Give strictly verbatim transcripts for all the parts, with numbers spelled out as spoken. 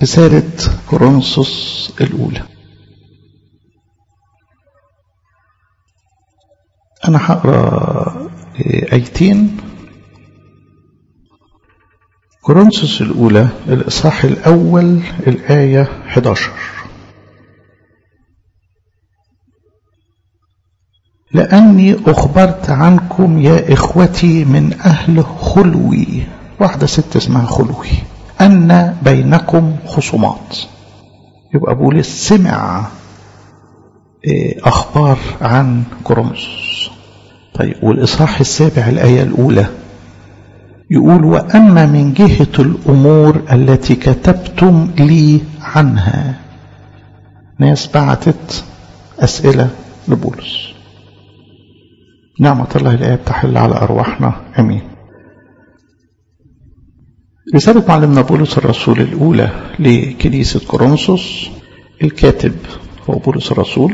رسالة كورنثوس الأولى. أنا هقرأ آيتين. كورنثوس الأولى الإصحاح الأول الآية إحدى عشر. لأني أخبرت عنكم يا إخوتي من أهل خلوي، واحدة ست اسمها خلوي، أن بينكم خصومات. يبقى بولس سمع أخبار عن كورنثوس. طيب، والإصحاح السابع الآية الأولى يقول: وأما من جهة الأمور التي كتبتم لي عنها. ناس بعتت أسئلة لبولس. نعمة الله الآية تحل على أرواحنا، أمين. رسالة معلمنا بولس الرسول الأولى لكنيسة كورنثوس، الكاتب هو بولس الرسول،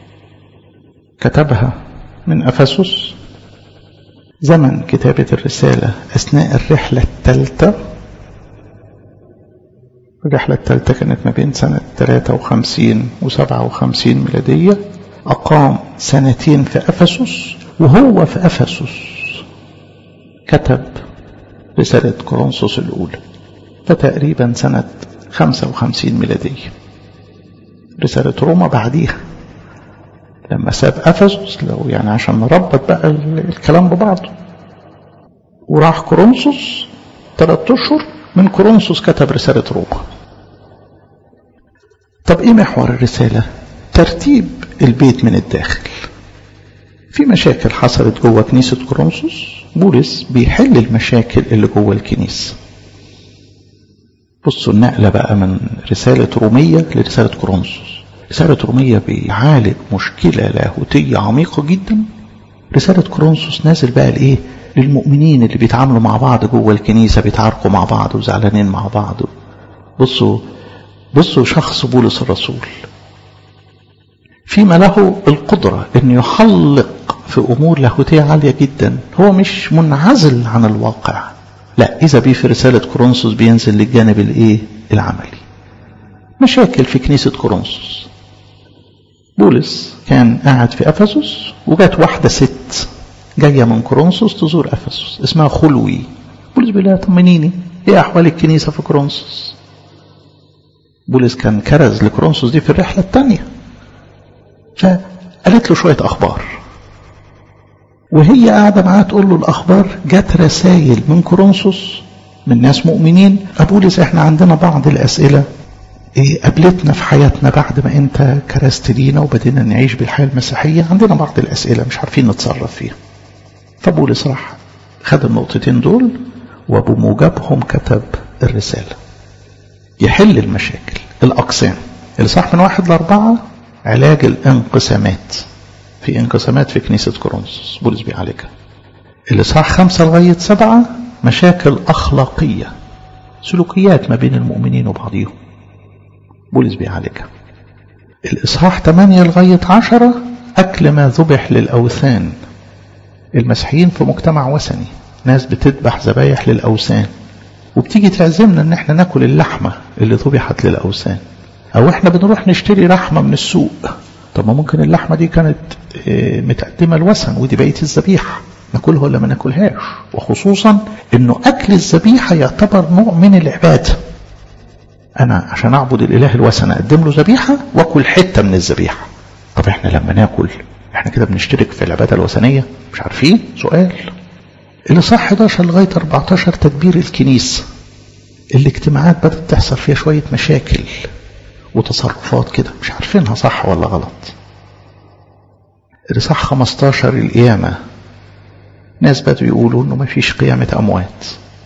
كتبها من أفسس. زمن كتابة الرسالة أثناء الرحلة الثالثة. الرحلة الثالثة كانت ما بين سنة ثلاثة وخمسين وسبعة وخمسين ميلادية. أقام سنتين في أفسس، وهو في أفسس كتب رسالة كورنثوس الأولى، فتقريبا سنة خمسة وخمسين ميلادية. رسالة روما بعديها لما ساب أفسس، لو يعني عشان نربط بقى الكلام ببعضه، وراح كورنثوس ثلاثة أشهر. من كورنثوس كتب رسالة روما. طب إيه محور الرسالة؟ ترتيب البيت من الداخل. في مشاكل حصلت جوه كنيسة كورنثوس، بولس بيحل المشاكل اللي جوه الكنيسة. بصوا النقلة بقى من رسالة رومية لرسالة كورنثوس. رسالة رومية بيعالج مشكلة لاهوتية عميقة جدا. رسالة كورنثوس نازل بقى لإيه؟ للمؤمنين اللي بيتعاملوا مع بعض جوه الكنيسة، بيتعاركوا مع بعض وزعلانين مع بعض. بصوا بصوا شخص بولس الرسول فيما له القدرة أن يحلق في أمور لاهوتية عالية جدا. هو مش منعزل عن الواقع، لا، إذا بيه في رسالة كورنثوس بينزل للجانب الإيه؟ العملي. مشاكل في كنيسة كورنثوس. بولس كان قاعد في أفسس، وجات واحدة ست جاية من كورنثوس تزور أفسس اسمها خلوي. بولس بيقول لها: طمنيني، إيه أحوال الكنيسة في كورنثوس؟ بولس كان كرز لكورنثوس دي في الرحلة الثانية، فقالت له شوية أخبار، وهي قاعدة معاه تقول له الأخبار. جات رسائل من كورنثوس من ناس مؤمنين: أبولس إحنا عندنا بعض الأسئلة إيه قابلتنا في حياتنا بعد ما أنت كرست لينا وبدينا نعيش بالحياة المسيحية. عندنا بعض الأسئلة مش عارفين نتصرف فيها. فبولس راح خد النقطتين دول، وبموجبهم كتب الرسالة يحل المشاكل. الأقسام اللي صح من واحد لأربعة، علاج الانقسامات. في انقسامات في كنيسة كورنثوس بولس بيعالجها. اللي صح خمسة لغاية سبعة، مشاكل أخلاقية، سلوكيات ما بين المؤمنين وبعضهم، بولس بيعالجها. الإصحاح ثمانية لغاية عشرة، أكل ما ذبح للأوثان. المسيحيين في مجتمع وثني، ناس بتذبح ذبايح للأوثان، وبتيجي تعزمنا ان احنا ناكل اللحمة اللي ذبحت للأوثان، او احنا بنروح نشتري لحمة من السوق. طب ما ممكن اللحمة دي كانت متقدمة الوثن ودي بقية الذبيحة، ناكلها ولا ما ناكلهاش؟ وخصوصا انه اكل الذبيحة يعتبر نوع من العبادة. انا عشان اعبد الاله الوثن اقدم له ذبيحة واكل حتة من الذبيحة. طب احنا لما ناكل احنا كده بنشترك في العبادة الوثنية؟ مش عارفين. سؤال. اللي صح احد عشر لغاية أربعة عشر، تدبير الكنيسة. الاجتماعات بدأت تحصل فيها شوية مشاكل وتصرفات كده مش عارفينها صح ولا غلط. اللي صح خمسة عشر، القيامة. ناس بدأوا يقولوا انه ما فيش قيامة اموات.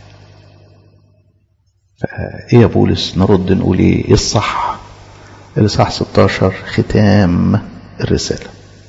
ايه يا بولس نرد نقول ايه؟ ايه الصح؟ اللي صح ستة عشر، ختام الرسالة.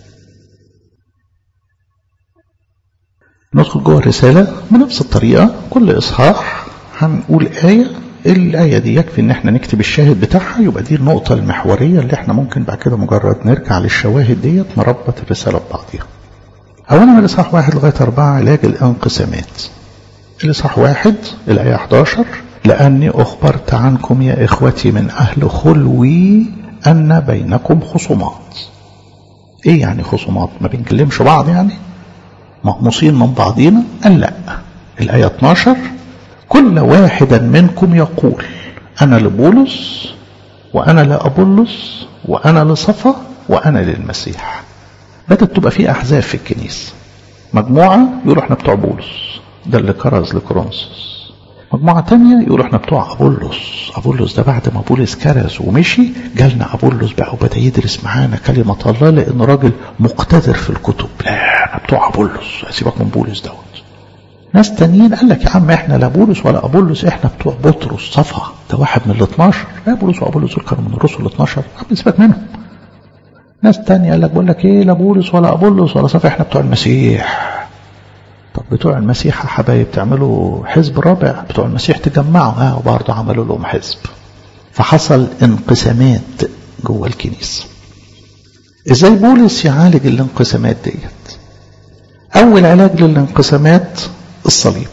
ندخل جوه الرسالة بنفس الطريقة. كل إصحاح هنقول آية. الآية دي يكفي ان احنا نكتب الشاهد بتاعها، يبقى دي النقطة المحورية اللي احنا ممكن بعد كده مجرد نرجع للشواهد ديت نربط الرسالة ببعضها. اولا من الإصحاح واحد لغاية أربعة، علاج الانقسامات. الإصحاح واحد الآية إحدى عشر، لأني أخبرت عنكم يا إخوتي من أهل خلوي أن بينكم خصومات. إيه يعني خصومات؟ ما بنكلمش بعض يعني؟ مقموصين من بعضينا؟ قال لا. الآية اتناشر كل واحدا منكم يقول أنا لبولس وأنا لأبولس وأنا لصفا وأنا للمسيح. بدأت تبقى في أحزاب في الكنيسة. مجموعة يقولوا احنا بتوع بولس، ده اللي كرز لكورنثوس. مجموعة تانية يقولوا احنا بتوع أبولس. أبولس ده بعد ما بولس كرز ومشي جالنا أبولس بقى وبدأ يدرس معانا كلمة الله لأن راجل مقتدر في الكتب. لا احنا بتوع أبولس، سيبك من بولس دوت. ناس تانيين قال لك يا عم احنا لا بولس ولا أبولس، احنا بتوع بطرس صفا، ده واحد من الاثناشر. لا بولس وأبولس دول كانوا من الرسل الاثناشر، سيبك منهم. ناس تانية قال لك بقول لك ايه لا بولس ولا أبولس ولا صفا، احنا بتوع المسيح. طب بتوع المسيح يا حبايب تعملوا حزب رابع، بتوع المسيح تجمعوا. اه وبرضه عملوا لهم حزب. فحصل انقسامات جوه الكنيسة. ازاي بولس يعالج الانقسامات ديت؟ اول علاج للانقسامات الصليب.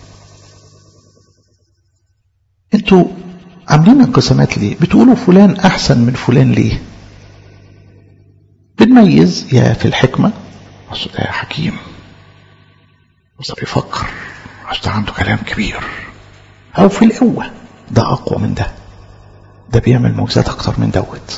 انتوا عاملين انقسامات ليه؟ بتقولوا فلان احسن من فلان ليه؟ بنميز يا في الحكمة، اصل ده حكيم، اصل بيفكر، اصل عنده كلام كبير، او في القوة ده اقوى من ده، ده بيعمل معجزات اكتر من دوت.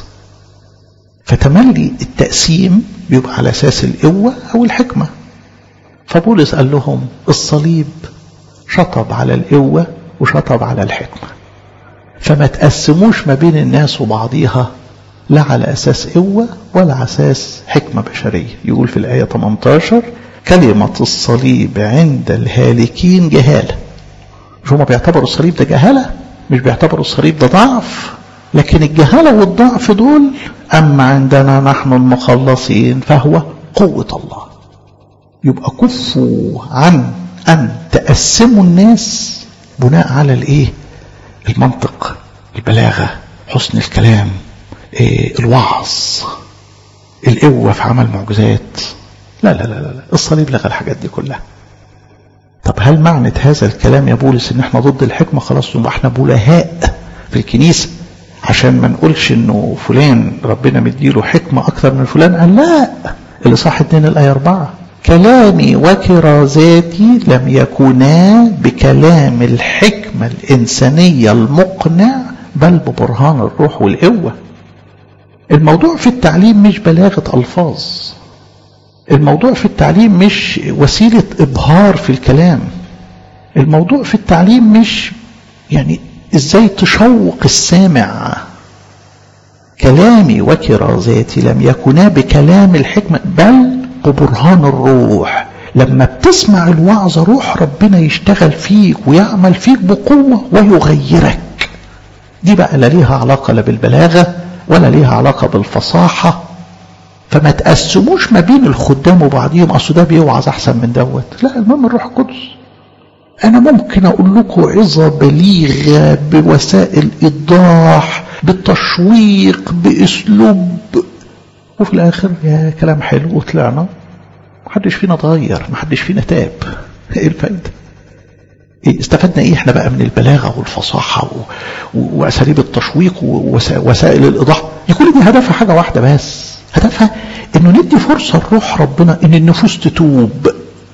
فتملي التقسيم بيبقى على اساس القوة او الحكمة. فبولس قال لهم الصليب شطب على القوة وشطب على الحكمة، فما تقسموش ما بين الناس وبعضيها لا على أساس قوة ولا على أساس حكمة بشرية. يقول في الآية ثمانية عشر كلمة الصليب عند الهالكين جهالة. مش هم بيعتبروا الصليب ده جهالة، مش بيعتبروا الصليب ده ضعف، لكن الجهالة والضعف دول أما عندنا نحن المخلصين فهو قوة الله. يبقى كفوا عن أن تقسموا الناس بناء على الإيه؟ المنطق، البلاغة، حسن الكلام، إيه الوعظ، القوة في عمل معجزات. لا لا لا لا الصليب لغى الحاجات دي كلها. طب هل معنى هذا الكلام يا بولس ان احنا ضد الحكمة؟ خلاص يبقى احنا بلهاء في الكنيسة عشان ما نقولش انه فلان ربنا مديله حكمة اكثر من فلان. قال لا، اللي صح اتنين الآية أربعة كلامي وكرازاتي لم يكونا بكلام الحكمة الإنسانية المقنع بل ببرهان الروح والقوة. الموضوع في التعليم مش بلاغة ألفاظ، الموضوع في التعليم مش وسيلة إبهار في الكلام، الموضوع في التعليم مش يعني إزاي تشوق السامع. كلامي وكرازاتي لم يكونا بكلام الحكمة بل ببرهان الروح. لما بتسمع الوعظة روح ربنا يشتغل فيك ويعمل فيك بقوة ويغيرك. دي بقى لا ليها علاقة لا بالبلاغة ولا ليها علاقة بالفصاحة. فما تقسموش ما بين الخدام وبعضهم اصل ده بيوعظ احسن من دوت. لا، المهم الروح القدس. انا ممكن اقول لكم عظة بليغة بوسائل ايضاح بالتشويق باسلوب، وفي الاخر يا كلام حلو وطلعنا محدش فينا اتغير، محدش فينا تاب. ايه الفايدة؟ إيه استفدنا ايه احنا بقى من البلاغة والفصاحة واساليب التشويق ووسائل الايضاح؟ كل دي هدفها حاجة واحدة بس، هدفها انه ندي فرصة لروح ربنا ان النفوس تتوب.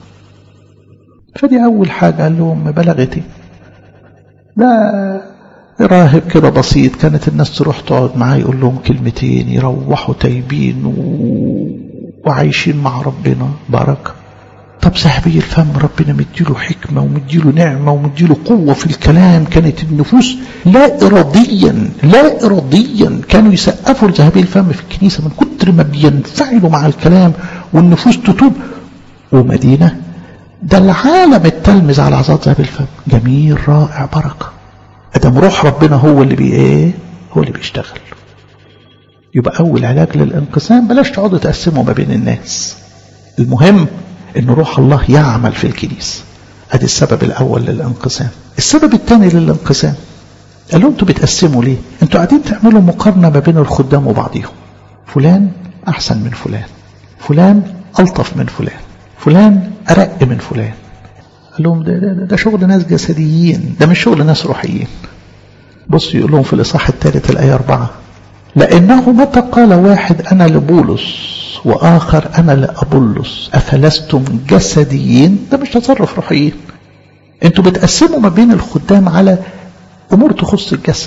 فدي اول حاجة قال لهم بلغتي. ده راهب كده بسيط كانت الناس تروح تقعد معاه يقول لهم كلمتين يروحوا تايبين و... وعايشين مع ربنا بركة. طب صاحبي الفم ربنا مديله حكمة ومديله نعمة ومديله قوة في الكلام، كانت النفوس لا إراديا لا إراديا كانوا يسقفوا لذهبي الفم في الكنيسة من كتر ما بينفعلوا مع الكلام والنفوس تتوب. ومدينة ده العالم التلمذ على عظات ذهبي الفم، جميل رائع بركة. أدم روح ربنا هو اللي بي ايه هو اللي بيشتغل. يبقى أول علاج للانقسام بلاش تقعدوا تقسموا ما بين الناس، المهم ان روح الله يعمل في الكنيسة. ادي السبب الاول للانقسام. السبب الثاني للانقسام قال لهم انتوا بتقسموا ليه؟ انتوا قاعدين تعملوا مقارنة ما بين الخدام وبعضهم، فلان احسن من فلان، فلان الطف من فلان، فلان ارق من فلان. قال لهم ده, ده, ده شغل ناس جسديين، ده مش شغل ناس روحيين. بص يقول لهم في الإصحاح الثالث الآية أربعة: لأنه متى قال واحد أنا لبولس وآخر أنا لأبولس أفلستم جسديين، ده مش تصرف روحيين. انتوا بتقسموا ما بين الخدام على أمور تخص الجسد.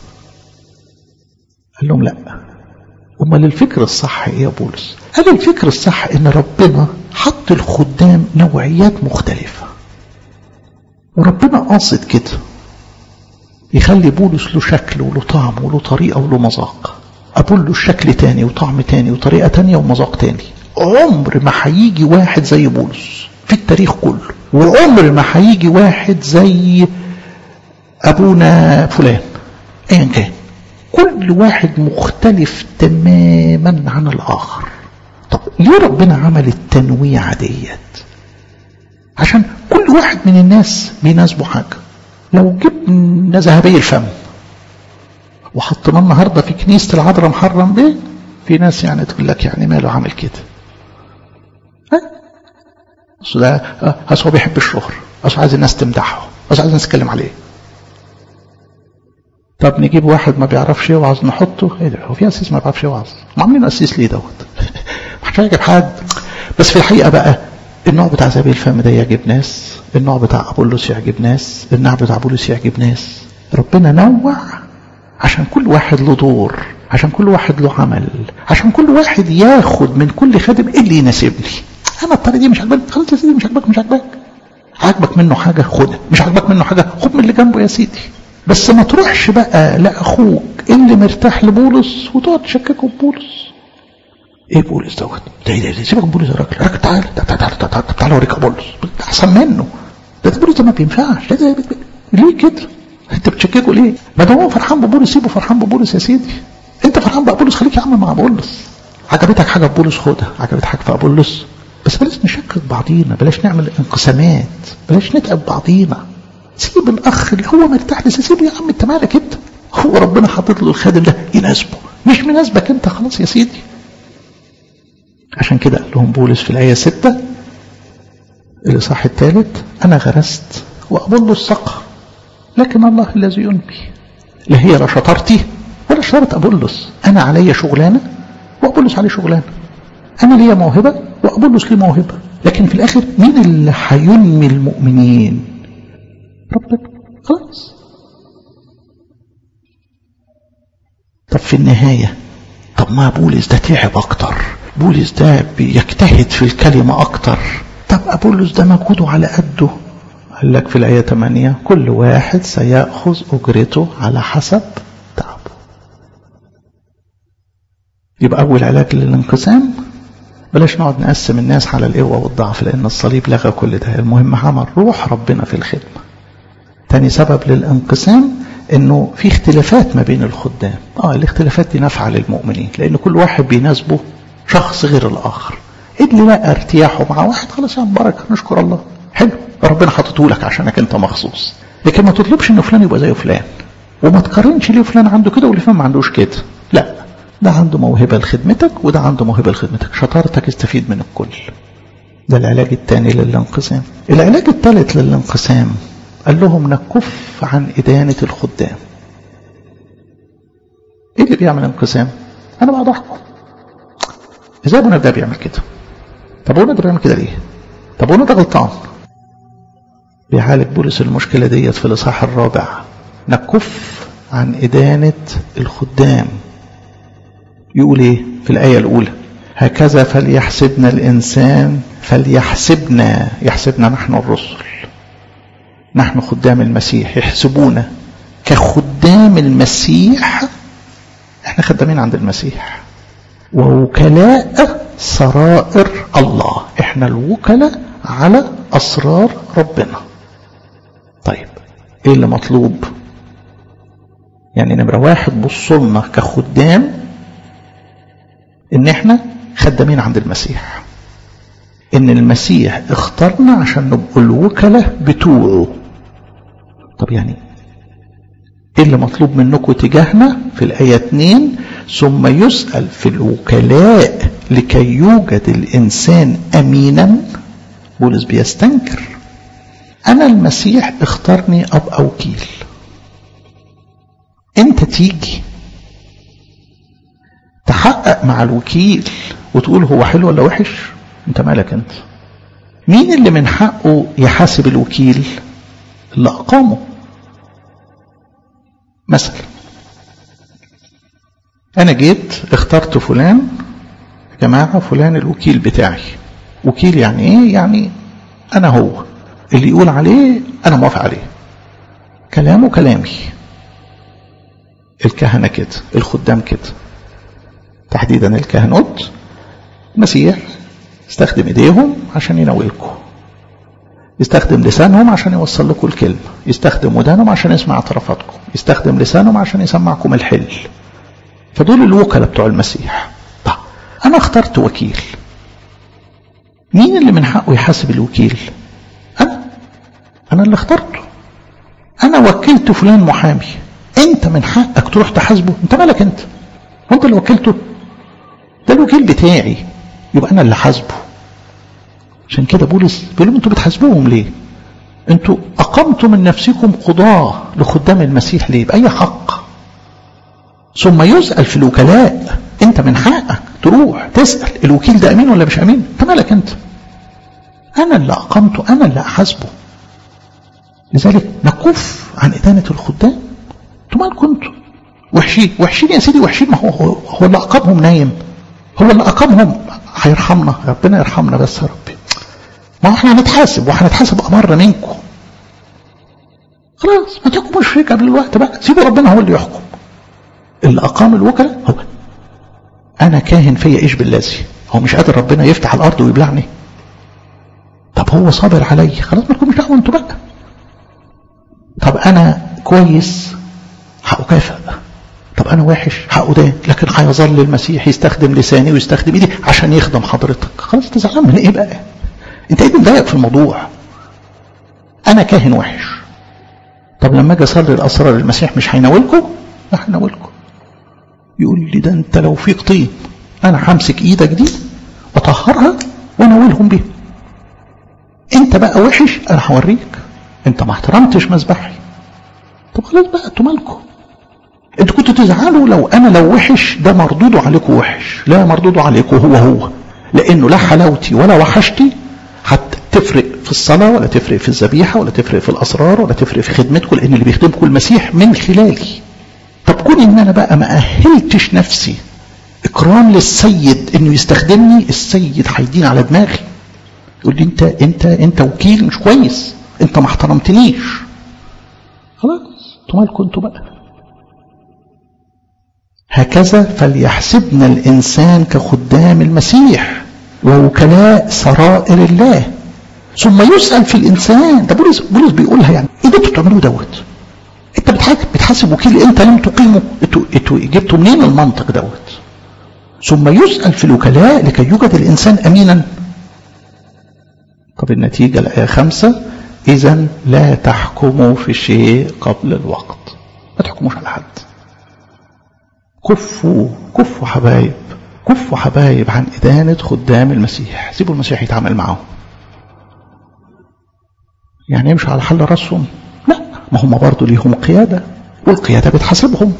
قال لهم لا، امال الفكر الصح ايه يا بولس؟ قال الفكر الصح ان ربنا حط الخدام نوعيات مختلفة، وربنا قاصد كده يخلي بولس له شكل وله طعم وله طريقة وله مذاق، أبولس شكل تاني وطعم تاني وطريقة تانية ومذاق تاني. عمر ما هيجي واحد زي بولس في التاريخ كله، وعمر ما هيجي واحد زي أبونا فلان أيا كان. كل واحد مختلف تماما عن الآخر. طب ليه ربنا عمل التنويع ديت؟ عشان كل واحد من الناس بيناسبه حاجة. لو جبنا ذهبي الفم وحطنا النهارده في كنيسة العذراء محرم بيه، في ناس يعني تقول لك يعني ماله عامل كده؟ ها؟ أصل ده أصل هو بيحب الشهرة، أصل عايز الناس تمدحه، أصل عايز الناس تتكلم عليه. طب نجيب واحد ما بيعرفش يوعظ نحطه، ايه ده؟ هو في أسيس ما بيعرفش يوعظ؟ ما عاملين أسيس ليه دوت؟ مش هيعجب حد. بس في الحقيقة بقى النوع بتاع ذهبي الفم ده يعجب ناس، النوع بتاع أبولس يعجب ناس، النوع بتاع بولس يعجب ناس. ربنا نوع عشان كل واحد له دور، عشان كل واحد له عمل، عشان كل واحد ياخد من كل خادم اللي يناسبني. انا الطريقه دي مش عاجباني، خلاص يا سيدي مش عاجبك مش عاجبك. عاجبك منه حاجه خدها، مش عاجبك منه حاجه خد من اللي جنبه يا سيدي. بس ما تروحش بقى لاخوك اللي مرتاح لبولس وتقعد تشككه ببولس. ايه بولس دوت؟ ده ايه ده؟ سيبك من بولس يا راجل، راجل تعالى تعالى تعالى تعالى اوريك بولس احسن منه. ده بولس ده ما بينفعش. ده ليه كده؟ انت بتشككه ليه؟ ما ده هو فرحان ببولس سيبه فرحان ببولس يا سيدي. انت فرحان بابولس خليك يا عم مع بولس. عجبتك حاجه ببولس خدها، عجبتك حاجه في ابولس، بس بلاش نشكك بعضينا، بلاش نعمل انقسامات، بلاش نتعب بعضينا. سيب الاخ اللي هو مرتاح لسه، سيبه يا عم، انت مالك انت؟ هو ربنا حاطط له الخادم ده يناسبه، مش مناسبك انت، خلاص يا سيدي. عشان كده قال لهم بولس في الايه ستة الاصحاح الثالث: انا غرست وابولس سقى لكن الله الذي ينمي. لا هي لا شطارتي ولا شطارة أبولس، أنا علي شغلانة وأبولس عليه شغلانة، أنا ليا موهبة وأبولس ليه موهبة، لكن في الآخر مين اللي هينمي المؤمنين؟ ربنا. خلاص. طب في النهاية، طب ما بولس ده تعب أكتر، بولس ده بيجتهد في الكلمة أكتر، طب أبولس ده مجهوده على قده. قال لك في الآية ثمانية: كل واحد سيأخذ أجرته على حسب تعبه. يبقى أول علاج للانقسام، بلاش نقعد نقسم الناس على القوة والضعف، لأن الصليب لغى كل ده. المهم عمل روح ربنا في الخدمة. تاني سبب للانقسام إنه في اختلافات ما بين الخدام. آه الاختلافات دي نافعة للمؤمنين، لأن كل واحد بيناسبه شخص غير الآخر. اللي لقى ارتياحه مع واحد خلاص يا بركة نشكر الله، حلو، ربنا حاطته لك عشانك انت مخصوص. لكن ما تطلبش ان فلان يبقى زي فلان، وما تقارنش ليه فلان عنده كده والفلان ما عندوش كده. لا، ده عنده موهبة لخدمتك وده عنده موهبة لخدمتك، شطارتك استفيد من الكل. ده العلاج الثاني للانقسام. العلاج الثالث للانقسام قال لهم نكف عن إدانة الخدام. ايه اللي بيعمل انقسام؟ انا بقعد احكم ازاي ابونا ده بيعمل كده؟ طب ابونا ده بيعمل كده ليه؟ طب ابونا ده غلطان. بيعالج بولس المشكلة ديت في الإصحاح الرابع: نكف عن إدانة الخدام. يقول ايه في الآية الأولى؟ هكذا فليحسبنا الإنسان، فليحسبنا، يحسبنا نحن الرسل، نحن خدام المسيح، يحسبونا كخدام المسيح. احنا خدامين عند المسيح، ووكلاء سرائر الله، احنا الوكلاء على أسرار ربنا. طيب ايه اللي مطلوب؟ يعني نمرة واحد بصلنا كخدام ان احنا خدامين عند المسيح، ان المسيح اختارنا عشان نبقى الوكلاء بتوعه. طب يعني ايه اللي مطلوب منكم تجاهنا؟ في الآية اتنين: ثم يسأل في الوكلاء لكي يوجد الإنسان أمينا. بولس بيستنكر أنا المسيح اختارني أبقى وكيل. أنت تيجي تحقق مع الوكيل وتقول هو حلو ولا وحش؟ أنت مالك أنت؟ مين اللي من حقه يحاسب الوكيل؟ اللي أقامه. مثلا أنا جيت اخترت فلان، جماعة فلان الوكيل بتاعي. وكيل يعني إيه؟ يعني أنا هو اللي يقول عليه أنا موافق عليه، كلامه كلامي. الكهنة كده، الخدام كده، تحديدا الكهنوت. المسيح يستخدم ايديهم عشان يناولكم، يستخدم لسانهم عشان يوصل لكم الكلمة، يستخدم ودانهم عشان يسمع اعترافاتكم، يستخدم لسانهم عشان يسمعكم الحل. فدول الوكلاء بتوع المسيح. طيب أنا اخترت وكيل، مين اللي من حقه يحاسب الوكيل؟ أنا أنا اللي اخترته. أنا وكلت فلان محامي، أنت من حقك تروح تحاسبه؟ أنت مالك أنت؟ أنت اللي وكلته، ده الوكيل بتاعي، يبقى أنا اللي حاسبه. عشان كده بولس بيقول لهم أنتوا بتحاسبوهم ليه؟ أنتوا أقمتوا من نفسكم قضاة لخدام المسيح ليه؟ بأي حق؟ ثم يسأل في الوكلاء، أنت من حقك تروح تسأل الوكيل ده أمين ولا مش أمين؟ أنت مالك أنت؟ أنا اللي أقمته، أنا اللي أحاسبه. لذلك نكف عن إدانة الخدام. أنتوا مالكم أنتوا؟ وحشين وحشين يا سيدي، وحشين. ما هو هو اللي أقامهم نايم، هو اللي أقامهم هيرحمنا، ربنا يرحمنا بس يا ربي. ما احنا هنتحاسب وهنتحاسب أمر منكم. خلاص ما تحكموش فيك قبل الوقت بقى، سيبوا ربنا هو اللي يحكم. اللي أقام الوكلاء هو. أنا كاهن فيا إيش باللازي؟ هو مش قادر ربنا يفتح الأرض ويبلعني؟ طب هو صابر علي، خلاص ما تكونوش دعوة انتوا بقى. طب أنا كويس هأكافئ، طب أنا وحش هأدان، لكن هيظل المسيح يستخدم لساني ويستخدم إيدي عشان يخدم حضرتك. خلاص تزعلان من إيه بقى؟ أنت إيه مضايق في الموضوع؟ أنا كاهن وحش، طب لما أجي أصلي الأسرار المسيح مش هيناولكم؟ لا هيناولكم. يقول لي ده أنت لو فيك طين أنا همسك إيدك دي وأطهرها وأناولهم بيها. أنت بقى وحش، أنا هوريك. أنت ما احترمتش مذبحي. طب خلاص بقى أنتوا مالكم؟ أنتوا كنتوا تزعلوا لو أنا لو وحش ده مردوده عليكم وحش. لا، مردوده عليكم هو هو، لأنه لا حلاوتي ولا وحشتي هتفرق في الصلاة ولا تفرق في الذبيحة ولا تفرق في الأسرار ولا تفرق في خدمتكم، لأن اللي بيخدمكم المسيح من خلالي. طب كون إن أنا بقى ما أهلتش نفسي إكرام للسيد إنه يستخدمني، السيد هيدين على دماغي يقول لي أنت أنت أنت وكيل مش كويس، أنت ما احترمتنيش. خلاص أنتوا مالكم أنتوا بقى؟ هكذا فليحسبنا الإنسان كخدام المسيح ووكلاء سرائر الله، ثم يسأل في الإنسان. ده بولس بولس بيقولها، يعني إيه ده انتوا بتعملوه دوت؟ أنت بتحاسب وكيل أنت لم تقيمه، أنتوا أنتوا جبتوا منين المنطق دوت؟ ثم يسأل في الوكلاء لكي يوجد الإنسان أمينا. طب النتيجة الآية خمسة، إذن لا تحكموا في شيء قبل الوقت. ما تحكموش على حد. كفوا كفوا حبايب، كفوا حبايب عن إدانة خدام المسيح. سيبوا المسيح يتعامل معهم. يعني يمشوا على حل راسهم؟ لا، ما هم برضو ليهم قيادة، والقيادة بتحاسبهم.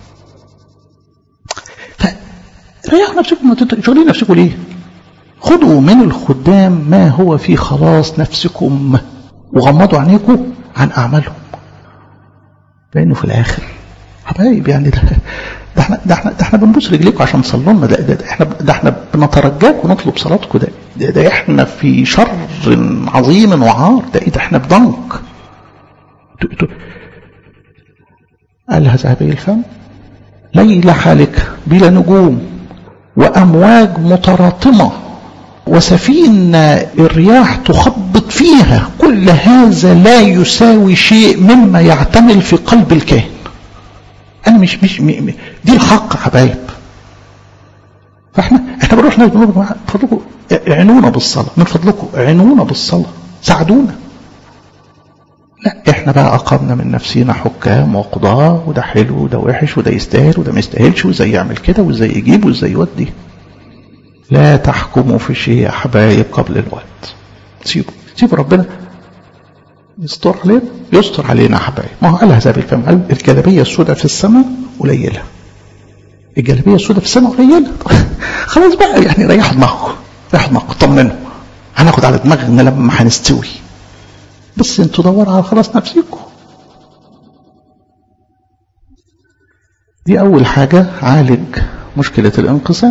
فريحوا نفسكم، ما تشغلين نفسكم ليه؟ خدوا من الخدام ما هو في خلاص نفسكم، وغمضوا عينيكم عن أعمالهم، لأنه في الآخر حبايب يعني ده ده احنا ده احنا ده احنا بنبوس رجليكم عشان تصلوا لنا. ده, ده, ده احنا ده احنا بنترجاك ونطلب صلاتكم. ده, ده ده احنا في شر عظيم وعار. ده ايه ده؟ احنا بضنك. قالها ذهبي الفم، ليلة حالك بلا نجوم وأمواج متراطمة وسفينة الرياح تخبط فيها، كل هذا لا يساوي شيء مما يعتمل في قلب الكاهن. أنا مش مش م... دي الحق حبايب. فإحنا إحنا بنروح نقول من فضلكم عنونا بالصلاة، من فضلكم عنونا بالصلاة، ساعدونا. لا، إحنا بقى أقمنا من نفسينا حكام وقضاة، وده حلو وده وحش وده يستاهل وده ما يستاهلش، وإزاي يعمل كده وإزاي يجيب وإزاي يودي. لا تحكموا في شيء يا حبايب قبل الوقت. سيبوا سيبوا ربنا يستر علينا يستر علينا يا حبايبي. ما هو قالها زي بالفهم، قال الجلابيه السوداء في السماء قليله، الجلابيه السوداء في السماء قليله. خلاص بقى يعني ريحوا دماغكم ريحوا دماغكم طمنوا، هناخد على دماغنا لما هنستوي، بس انتوا دوروا على خلاص نفسيكم. دي اول حاجه، عالج مشكله الانقسام.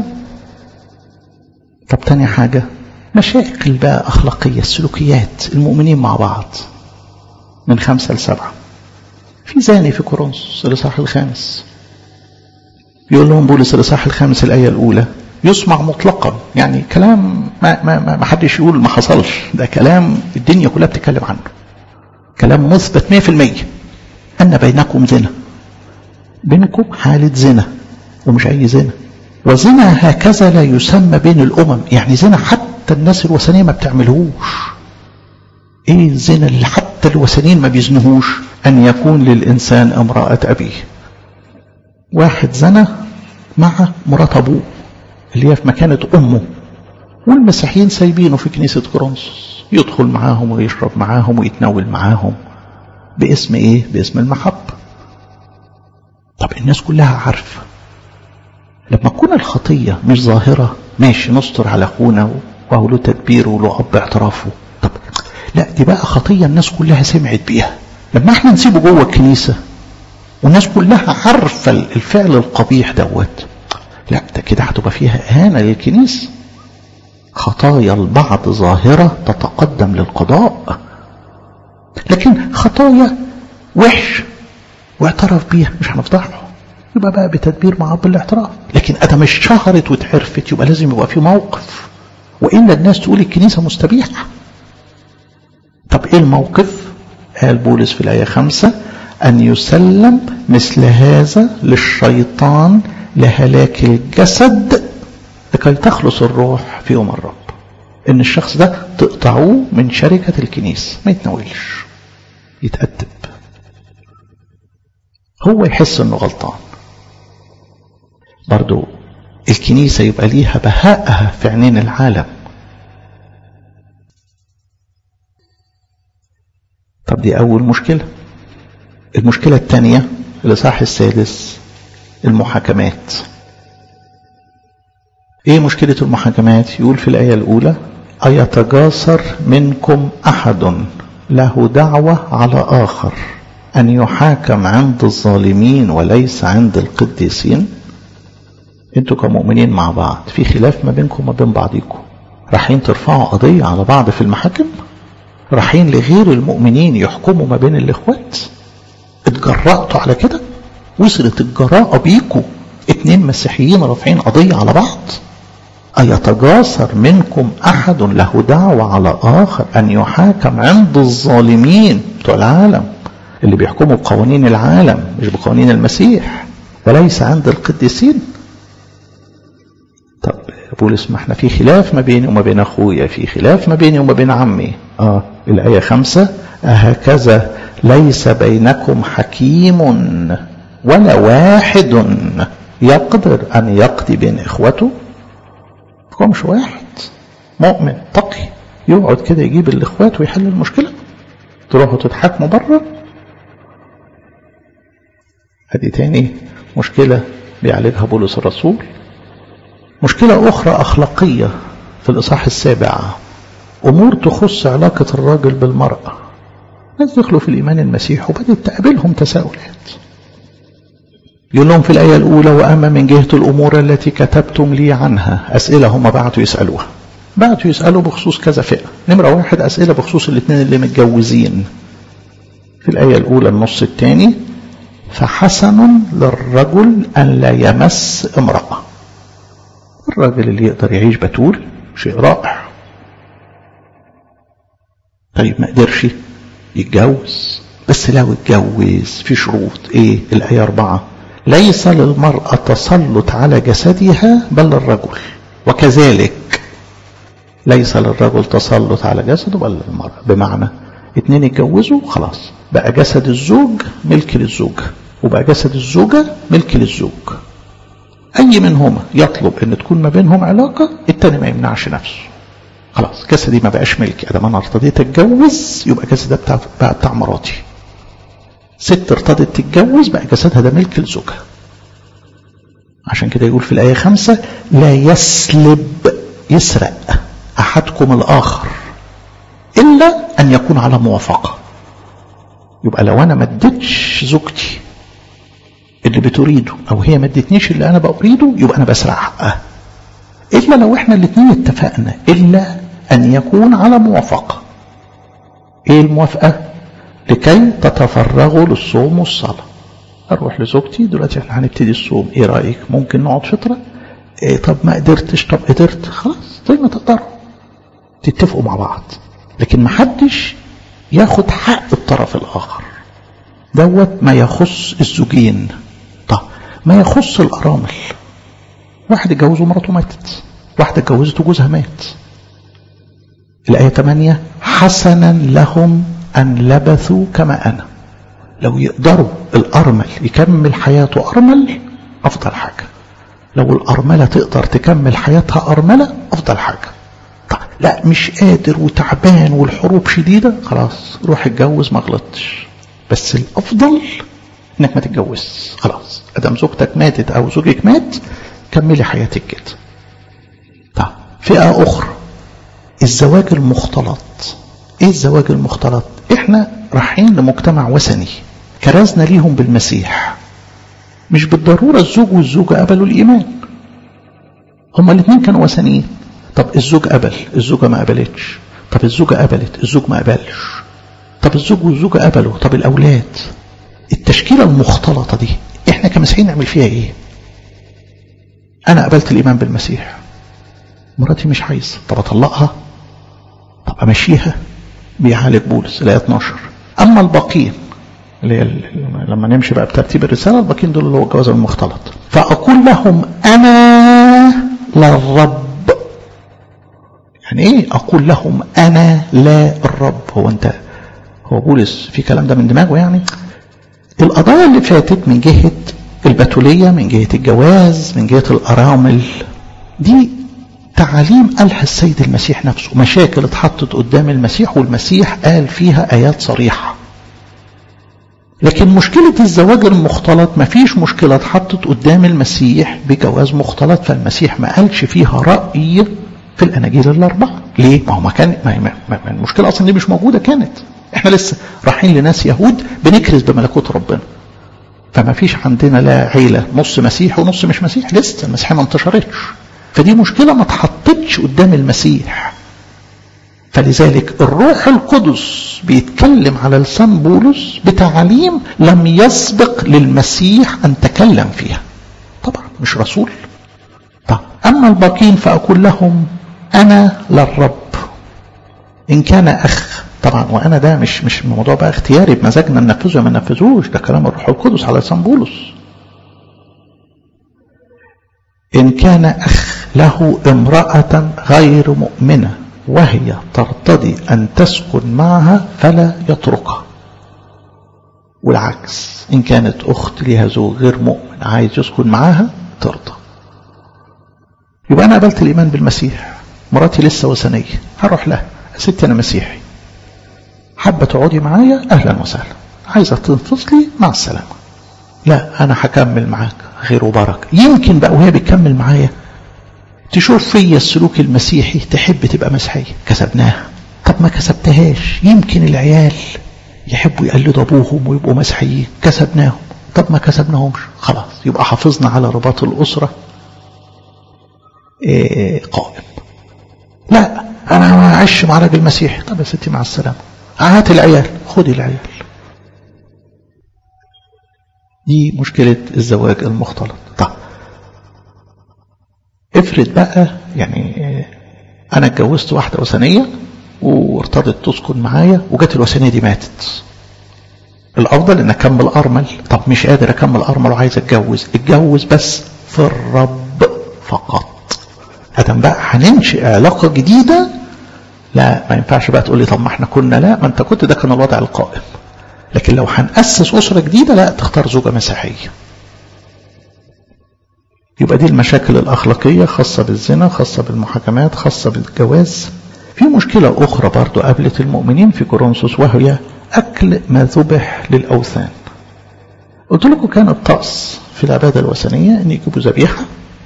طب تاني حاجه، مشاكل بقى اخلاقيه، السلوكيات المؤمنين مع بعض. من خمسة لسبعة في زاني في كورنثوس الإصحاح الخامس، يقول لهم بولس الإصحاح الخامس الآية الأولى، يسمع مطلقا، يعني كلام ما, ما, ما, ما حدش يقول ما حصلش، ده كلام الدنيا كلها بتتكلم عنه، كلام مثبت مية في المية، أن بينكم زنا، بينكم حالة زنا ومش أي زنا، وزنا هكذا لا يسمى بين الأمم، يعني زنا حتى الناس الوثنية ما بتعملهوش. ايه الزنا اللي حتى الوثنيين ما بيزنهوش؟ ان يكون للانسان امرأة ابيه. واحد زنا مع مرات ابوه اللي هي في مكانة امه، والمسيحيين سايبينه في كنيسة كورنثوس، يدخل معاهم ويشرب معاهم ويتناول معاهم باسم ايه؟ باسم المحبة. طب الناس كلها عارفة. لما تكون الخطية مش ظاهرة ماشي نستر على اخونا وهو له تدبيره وله اب اعترافه، طب لا دي بقى خطية الناس كلها سمعت بيها، لما احنا نسيبه جوه الكنيسة والناس كلها عارفة الفعل القبيح دوت، لا ده كده هتبقى فيها اهانة للكنيسة. خطايا البعض ظاهرة تتقدم للقضاء، لكن خطايا وحش واعترف بيها مش هنفضحه، يبقى بقى بتدبير مع اب الاعتراف. لكن ادم مش شهرت واتعرفت يبقى لازم يبقى في موقف، وإلا الناس تقول الكنيسة مستبيحة. طب ايه الموقف؟ قال بولس في الآية خمسة، أن يسلم مثل هذا للشيطان لهلاك الجسد لكي تخلص الروح في يوم الرب. إن الشخص ده تقطعوه من شركة الكنيسة، ما يتناولش، يتأدب، هو يحس إنه غلطان. برضو الكنيسة يبقى ليها بهاءها في عينين العالم. طب دي أول مشكلة. المشكلة الثانية الإصحاح السادس، المحاكمات. إيه مشكلة المحاكمات؟ يقول في الآية الأولى، أيتجاسر منكم أحد له دعوة على آخر أن يحاكم عند الظالمين وليس عند القديسين؟ انتوا كمؤمنين مع بعض في خلاف ما بينكم وما بين بعضيكم، رايحين ترفعوا قضية على بعض في المحاكم؟ رايحين لغير المؤمنين يحكموا ما بين الاخوات؟ اتجرأتوا على كده؟ وصلت الجراءة بيكم اتنين مسيحيين رافعين قضية على بعض؟ أيتجاسر منكم أحد له دعوة على آخر أن يحاكم عند الظالمين بتوع العالم اللي بيحكموا بقوانين العالم مش بقوانين المسيح، وليس عند القديسين؟ طب بولس ما احنا في خلاف ما بيني وما بين اخويا، في خلاف ما بيني وما بين عمي. اه الآية خمسة، أهكذا ليس بينكم حكيم ولا واحد يقدر أن يقضي بين إخوته؟ مش واحد مؤمن تقي يقعد كده يجيب الإخوات ويحل المشكلة؟ تروحوا تتحاكموا بره؟ هذه تاني مشكلة بيعالجها بولس الرسول. مشكلة أخرى أخلاقية في الإصحاح السابع، أمور تخص علاقة الراجل بالمرأة. ناس دخلوا في الإيمان المسيح وبدأت تقابلهم تساؤلات. يقول لهم في الآية الأولى، وأما من جهة الأمور التي كتبتم لي عنها، أسئلة هم بعتوا يسألوها، بعتوا يسألوا بخصوص كذا فئة. نمرة واحد أسئلة بخصوص الاثنين اللي متجوزين. في الآية الأولى النص الثاني، فحسن للرجل أن لا يمس امرأة. الراجل اللي يقدر يعيش بتول شيء رائع. طيب ما قدرش يتجوز، بس لو اتجوز في شروط. ايه؟ الآية أربعة، ليس للمرأة تسلط على جسدها بل للرجل، وكذلك ليس للرجل تسلط على جسده بل للمرأة. بمعنى اتنين يتجوزوا خلاص بقى جسد الزوج ملك للزوجة، وبقى جسد الزوجة ملك للزوج. أي منهما يطلب أن تكون ما بينهم علاقة، التاني ما يمنعش نفسه. خلاص جسدي ما بقاش ملكي، ادام انا ارتضيت اتجوز يبقى جسدي ده بتاع بقى بتاع مراتي. ست ارتضت تتجوز بقى جسدها ده ملك لزوجها. عشان كده يقول في الآية خمسة لا يسلب يسرق أحدكم الآخر إلا أن يكون على موافقة. يبقى لو أنا ما اديتش زوجتي اللي بتريده أو هي ما ادتنيش اللي أنا بأريده يبقى أنا بسرق حقها، إلا لو إحنا الاثنين اتفقنا، إلا أن يكون على موافقة. إيه الموافقة؟ لكي تتفرغوا للصوم والصلاة. أروح لزوجتي دلوقتي إحنا هنبتدي الصوم، إيه رأيك؟ ممكن نقعد فترة؟ إيه طب ما قدرتش، طب قدرت، خلاص زي ما تقدروا تتفقوا مع بعض، لكن ما حدش ياخد حق الطرف الآخر. دوت ما يخص الزوجين. طب ما يخص الأرامل، واحد اتجوز ومراته ماتت، واحدة اتجوزت وجوزها مات. الآية ثمانية حسنا لهم أن لبثوا كما أنا. لو يقدروا الأرمل يكمل حياته أرمل أفضل حاجة، لو الأرملة تقدر تكمل حياتها أرملة أفضل حاجة. طيب لا مش قادر وتعبان والحروب شديدة، خلاص روح اتجوز ما غلطتش، بس الأفضل إنك ما تتجوز. خلاص أدام زوجتك ماتت أو زوجك مات كملي حياتك كده. طيب فئة أخرى الزواج المختلط. إيه الزواج المختلط؟ إحنا رايحين لمجتمع وثني كرزنا ليهم بالمسيح، مش بالضرورة الزوج والزوجة قبلوا الإيمان، هما الاثنين كانوا وثنيين. طب الزوج قبل، الزوجة ما قبلتش، طب الزوجة قبلت، الزوج ما قبلش، طب الزوج والزوجة قبلوا، طب الأولاد. التشكيلة المختلطة دي احنا كمسيحيين نعمل فيها ايه؟ انا قبلت الإيمان بالمسيح، مراتي مش عايزة، طب اطلقها، طب امشيها. بيعالج بولس الآية اتناشر. اما الباقين اللي لما نمشي بقى بترتيب الرسالة، الباقين دول اللي هو الجواز المختلط، فأقول لهم أنا للرب. يعني إيه أقول لهم أنا لا الرب؟ هو أنت هو بولس في كلام ده من دماغه؟ يعني القضايا اللي فاتت من جهة البتولية، من جهة الجواز، من جهة الأرامل، دي تعاليم قالها السيد المسيح نفسه، مشاكل اتحطت قدام المسيح والمسيح قال فيها آيات صريحة. لكن مشكلة الزواج المختلط ما فيش مشكلة اتحطت قدام المسيح بجواز مختلط، فالمسيح ما قالش فيها رأي في الأناجيل الأربعة. ليه؟ ما هو ما كان ما ما ما المشكلة أصلا دي مش موجودة كانت. احنا لسه رايحين لناس يهود بنكرز بملكوت ربنا، فما فيش عندنا لا عيلة نص مسيح ونص مش مسيح، لسه المسيحية ما انتشرتش، فدي مشكلة ما اتحطتش قدام المسيح. فلذلك الروح القدس بيتكلم على لسان بولس بتعاليم لم يسبق للمسيح أن تكلم فيها، طبعا مش رسول. طبعا أما الباقين فأقول لهم أنا للرب. إن كان أخ، طبعا وأنا ده مش مش الموضوع بقى اختياري بمزاجنا ننفذه ما ننفذوش، ده كلام الروح القدس على لسان بولس. إن كان أخ له امرأة غير مؤمنة وهي ترتضي أن تسكن معها فلا يتركها، والعكس إن كانت أخت لها زوج غير مؤمن عايز يسكن معها ترضى. يبقى أنا قبلت الإيمان بالمسيح، مراتي لسه وثنية، هروح لها ستي أنا مسيحي، حابة تقعدي معايا أهلا وسهلا، عايزة تنفصلي مع السلامة، لا أنا هكمل معاك خير وبركة. يمكن بقى وهي بتكمل معايا تشوف فيا السلوك المسيحي تحب تبقى مسيحية، كسبناها. طب ما كسبتهاش، يمكن العيال يحبوا يقلدوا أبوهم ويبقوا مسيحيين، كسبناهم. طب ما كسبناهمش، خلاص يبقى حافظنا على رباط الأسرة إيه قائم. لا أنا أعيش مع راجل مسيحي، طب يا ستي مع السلامة، هات العيال، خدي العيال. دي مشكلة الزواج المختلط. طب افرض بقى يعني انا اتجوزت واحدة وثنية وارتضت تسكن معايا وجت الوثنية دي ماتت، الافضل ان اكمل ارمل. طب مش قادر اكمل ارمل وعايز اتجوز، اتجوز بس في الرب فقط. ادم بقى هننشئ علاقة جديدة، لا ما ينفعش بقى تقول لي طب ما احنا كنا، لا ما انت كنت، ده كان الوضع القائم. لكن لو هنأسس أسرة جديدة لا تختار زوجة مسيحية. يبقى دي المشاكل الأخلاقية خاصة بالزنا، خاصة بالمحاكمات، خاصة بالجواز. في مشكلة أخرى برضو قابلت المؤمنين في كورنثوس، وهي أكل ما ذبح للأوثان. قلت لكم كان الطقس في العبادة الوثنية أن يجيبوا ذبيحة،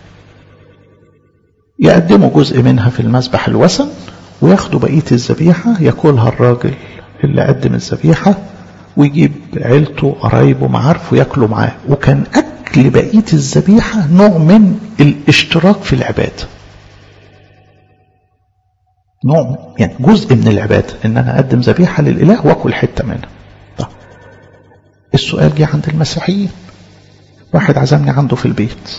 يقدموا جزء منها في المذبح الوثن، وياخدوا بقية الذبيحة ياكلها الراجل اللي قدم الذبيحة، ويجيب عيلته قرايبه معارفه ياكلوا معاه. وكان أكل بقية الذبيحة نوع من الاشتراك في العبادة، نوع يعني جزء من العبادة، ان انا اقدم ذبيحة للإله واكل حتة منها. طب السؤال جه عند المسيحيين، واحد عزمني عنده في البيت،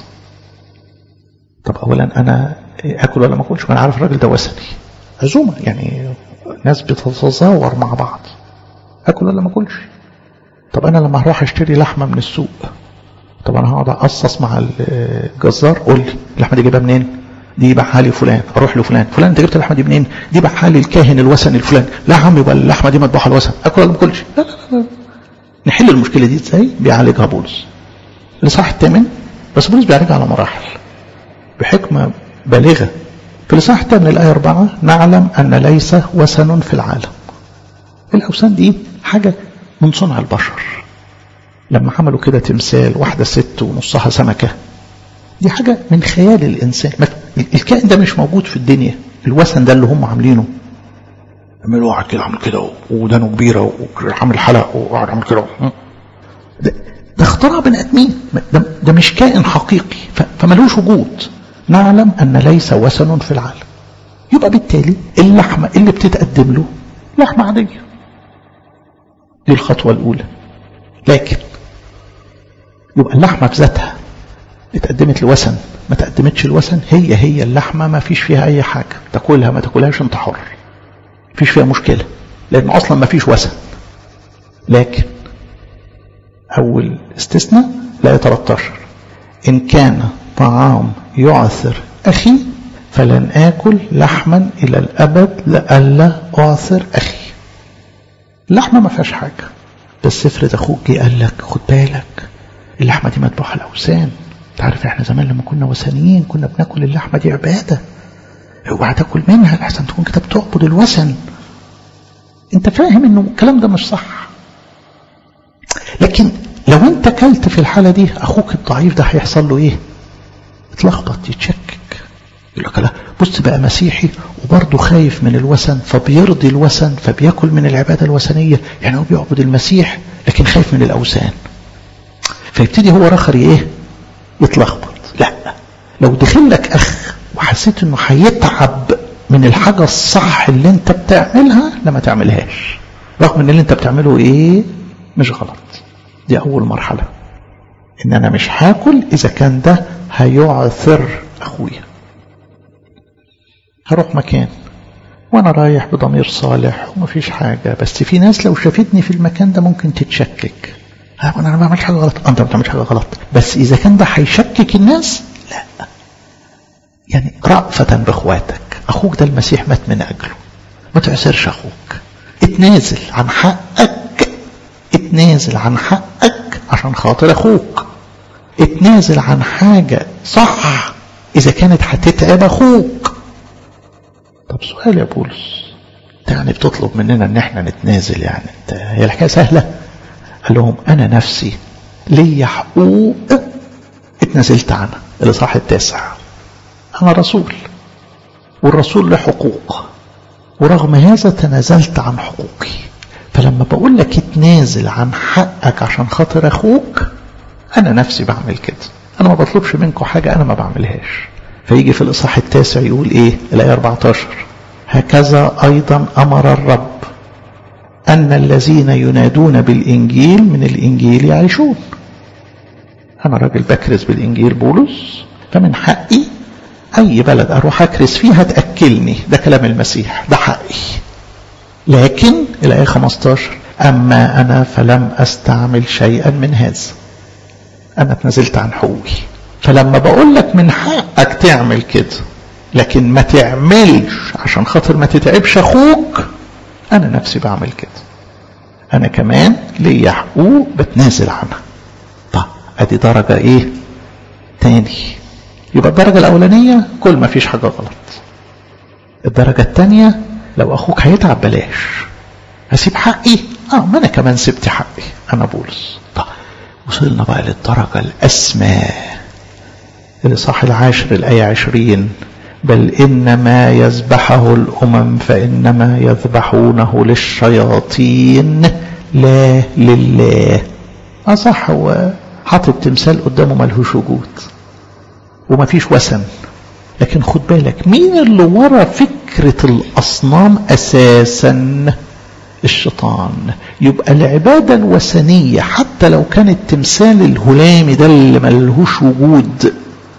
طب اولا انا اكل ولا ما اكلش؟ وانا عارف الراجل ده وثني، عزومة يعني ناس بتتزاور مع بعض، اكل ولا ما اكلش؟ طب انا لما هروح اشتري لحمة من السوق، طب انا هقعد اقصص مع الجزار، قول لي اللحمة دي جايبها منين؟ دي باعها لي فلان، اروح لفلان، فلان انت جبت اللحمه دي منين؟ دي باعها لي الكاهن الوثني الفلاني. لا يا عم يبقى اللحمه دي مذبوحه الوثن، اكل ولا ما اكلش؟ لا لا لا. نحل المشكله دي ازاي؟ بيعالجها بولس الاصحاح الثامن، بس بولس بيعالجها على مراحل بحكمه بالغه. في الاصحاح الثامن الايه أربعة نعلم ان ليس وثن في العالم. الاوثان دي حاجه من صنع البشر، لما عملوا كده تمثال واحده ست ونصها سمكه، دي حاجة من خيال الإنسان. الكائن ده مش موجود في الدنيا، الوثن ده اللي هم عاملينه، عملوا واحد كده عمل كده ودانه كبيرة وعمل حلق وواحد عمل كده، ده, ده اختراع بني آدمين، ده, ده مش كائن حقيقي، فملوش وجود. نعلم أن ليس وثن في العالم، يبقى بالتالي اللحمة اللي بتتقدم له لحمة عادية، دي الخطوة الأولى. لكن يبقى اللحمة بذاتها اتقدمت لوثن ما تقدمتش الوثن، هي هي اللحمة، ما فيش فيها أي حاجة، تاكلها ما تاكلهاش انت حر، فيش فيها مشكلة، لأن أصلا ما فيش وثن. لكن أول استثناء لا ثلاثة عشر، إن كان طعام يعثر أخي فلن آكل لحما إلى الأبد لألا أعثر أخي. اللحمة ما فيهاش حاجة، بس افرض أخوك قال لك خد بالك اللحمة دي مذبوحة الأوثان، تعرف احنا زمان لما كنا وثنيين كنا بناكل اللحمة دي عبادة، اوعى تاكل منها لحسن تكون كده بتعبد الوثن. انت فاهم انه الكلام ده مش صح. لكن لو انت كلت في الحالة دي اخوك الضعيف ده هيحصل له ايه؟ يتلخبط، يتشكك، يقول لك لا بص بقى مسيحي وبرضه خايف من الوثن، فبيرضي الوثن، فبياكل من العبادة الوثنية، يعني هو بيعبد المسيح لكن خايف من الاوثان، فيبتدي هو رخر ايه؟ يتلخبط. لا، لو دخل لك اخ وحسيت انه هيتعب من الحاجة الصح اللي انت بتعملها، لما تعملهاش رغم ان اللي انت بتعمله ايه؟ مش غلط. دي اول مرحلة، ان انا مش هاكل اذا كان ده هيعثر اخويا. هروح مكان وانا رايح بضمير صالح ومفيش حاجة، بس في ناس لو شافتني في المكان ده ممكن تتشكك، ها انا ما بعملش حاجة غلط، انت ما بتعملش حاجة غلط، بس اذا كان ده هيشكك الناس لا. يعني رأفة باخواتك، اخوك ده المسيح مات من اجله، ما تعسرش اخوك، اتنازل عن حقك، اتنازل عن حقك عشان خاطر اخوك، اتنازل عن حاجة صح اذا كانت هتتعب اخوك. طب سؤال يا بولس، يعني بتطلب مننا ان احنا نتنازل، يعني انت هي الحكاية سهلة؟ قال لهم انا نفسي لي حقوق اتنازلت عنها. الاصحاح التاسع، انا رسول والرسول له حقوق، ورغم هذا تنازلت عن حقوقي. فلما بقول لك اتنازل عن حقك عشان خاطر اخوك، انا نفسي بعمل كده، انا ما بطلبش منكم حاجة انا ما بعملهاش. فيجي في الاصحاح التاسع يقول ايه؟ الايه أربعة عشر، هكذا ايضا امر الرب ان الذين ينادون بالانجيل من الانجيل يعيشون. انا راجل بكرز بالانجيل بولس، فمن حقي اي بلد اروح اكرز فيها تاكلني، ده كلام المسيح، ده حقي. لكن الايه خمسة عشر، اما انا فلم استعمل شيئا من هذا، انا اتنازلت عن حقوقي. فلما بقول لك من حقك تعمل كده لكن ما تعملش عشان خاطر ما تتعبش اخوك، انا نفسي بعمل كده، انا كمان ليا حقوق بتنازل عنها. طب ادي درجة ايه تاني؟ يبقى الدرجة الاولانية كل ما فيش حاجة غلط. الدرجة التانية لو أخوك هيتعب بلاش. هسيب حقي؟ آه ما أنا كمان سبت حقي أنا بولس. طب وصلنا بقى للدرجة الأسمى، الإصحاح العاشر الآية عشرين: بل إنما يذبحه الأمم فإنما يذبحونه للشياطين لا لله. أصح هو حاطط تمثال قدامه ملهوش وجود ومفيش وثن، لكن خد بالك مين اللي ورا فكرة الأصنام أساسا؟ الشيطان. يبقى العبادة الوثنية حتى لو كان التمثال الهلامي ده اللي ملهوش وجود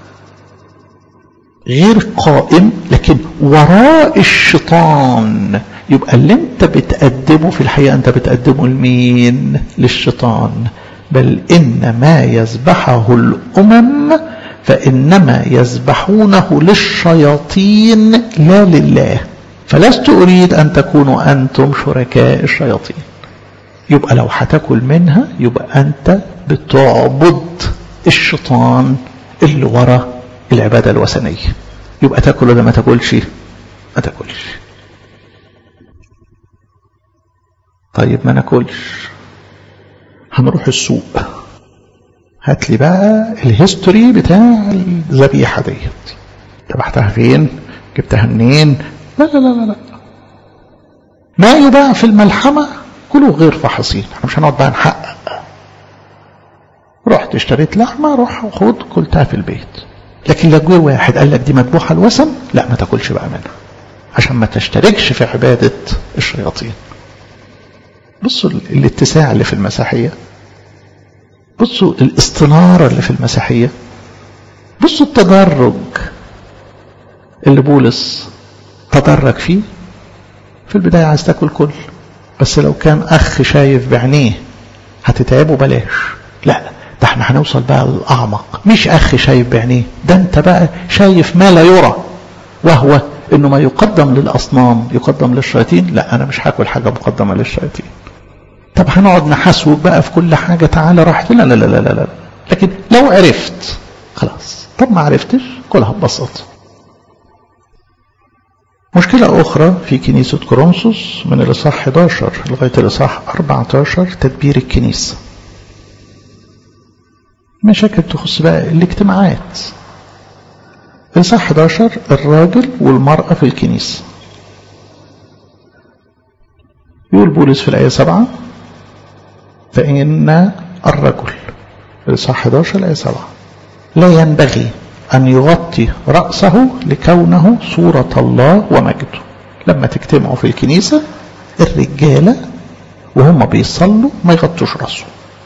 غير قائم، لكن وراء الشيطان، يبقى اللي انت بتقدمه في الحقيقة انت بتقدمه لمين؟ للشيطان. بل إنما يذبحه الأمم فإنما يذبحونه للشياطين لا لله، فلست أريد أن تكونوا أنتم شركاء الشياطين. يبقى لو هتاكل منها يبقى أنت بتعبد الشيطان اللي ورا العبادة الوثنية. يبقى تاكل ولا ما تاكلش؟ ما تاكلش. طيب ما ناكلش، هنروح السوق، هات لي بقى الهيستوري بتاع الذبيحة ديت، ذبحتها فين؟ جبتها منين؟ لا لا لا لا، ما يباع في الملحمة كله غير فحصين. احنا مش هنقعد بقى نحقق. رحت اشتريت لحمة، روح خد كلتها في البيت. لكن لو جه واحد قال لك دي مذبوحة الوثن، لا ما تاكلش بقى منها عشان ما تشتركش في عبادة الشياطين. بصوا الاتساع اللي في المسيحية، بصوا الاستنارة اللي في المسيحية، بصوا التدرج اللي بولس تدرج فيه. في البداية عايز تاكل كل، بس لو كان أخ شايف بعينيه هتتعبه بلاش. لا ده احنا هنوصل بقى للأعمق، مش أخ شايف بعينيه، ده انت بقى شايف ما لا يرى، وهو انه ما يقدم للأصنام يقدم للشياطين. لا أنا مش هاكل حاجة مقدمة للشياطين. طب هنقعد نحاسبك بقى في كل حاجة، تعالى راحت، لا لا لا لا لا. لكن لو عرفت خلاص. طب ما عرفتش كلها ببساطة. مشكلة أخرى في كنيسة كورنثوس من الإصحاح إحدى عشر لغاية الإصحاح أربعة عشر تدبير الكنيسة. مشاكل تخص بقى الاجتماعات. الإصحاح إحدى عشر الراجل والمرأة في الكنيسة. يقول بولس في الآية سبعة: فإن الرجل، الإصحاح إحدى عشر الآية سبعة، لا ينبغي أن يغطي رأسه لكونه صورة الله ومجده. لما تجتمعوا في الكنيسة الرجالة وهم بيصلوا ما يغطوش رأسه،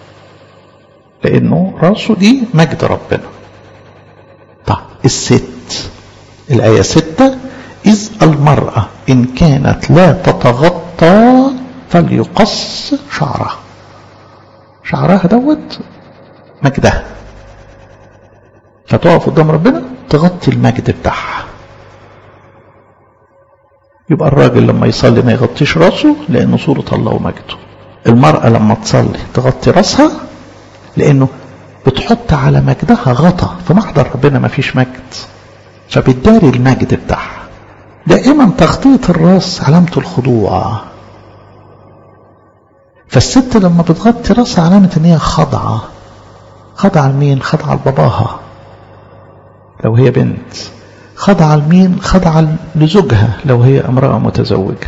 لأنه رأسه دي مجد ربنا. طيب الست، الآية ستة: إذ المرأة إن كانت لا تتغطى فليقص شعرها. شعرها دوت مجدها، فتقف قدام ربنا تغطي المجد بتاعها. يبقى الراجل لما يصلي ما يغطيش راسه لأنه صورة الله ومجده. المرأة لما تصلي تغطي راسها لأنه بتحط على مجدها غطا. في محضر ربنا ما فيش مجد، فبتداري المجد بتاعها. دائما تغطية الراس علامة الخضوع. فالست لما بتغطي راسها علامة ان هي خضعة. خضعة لمين؟ خضعة لباباها لو هي بنت. خضعة لمين؟ خضعة لزوجها لو هي امرأة متزوجة.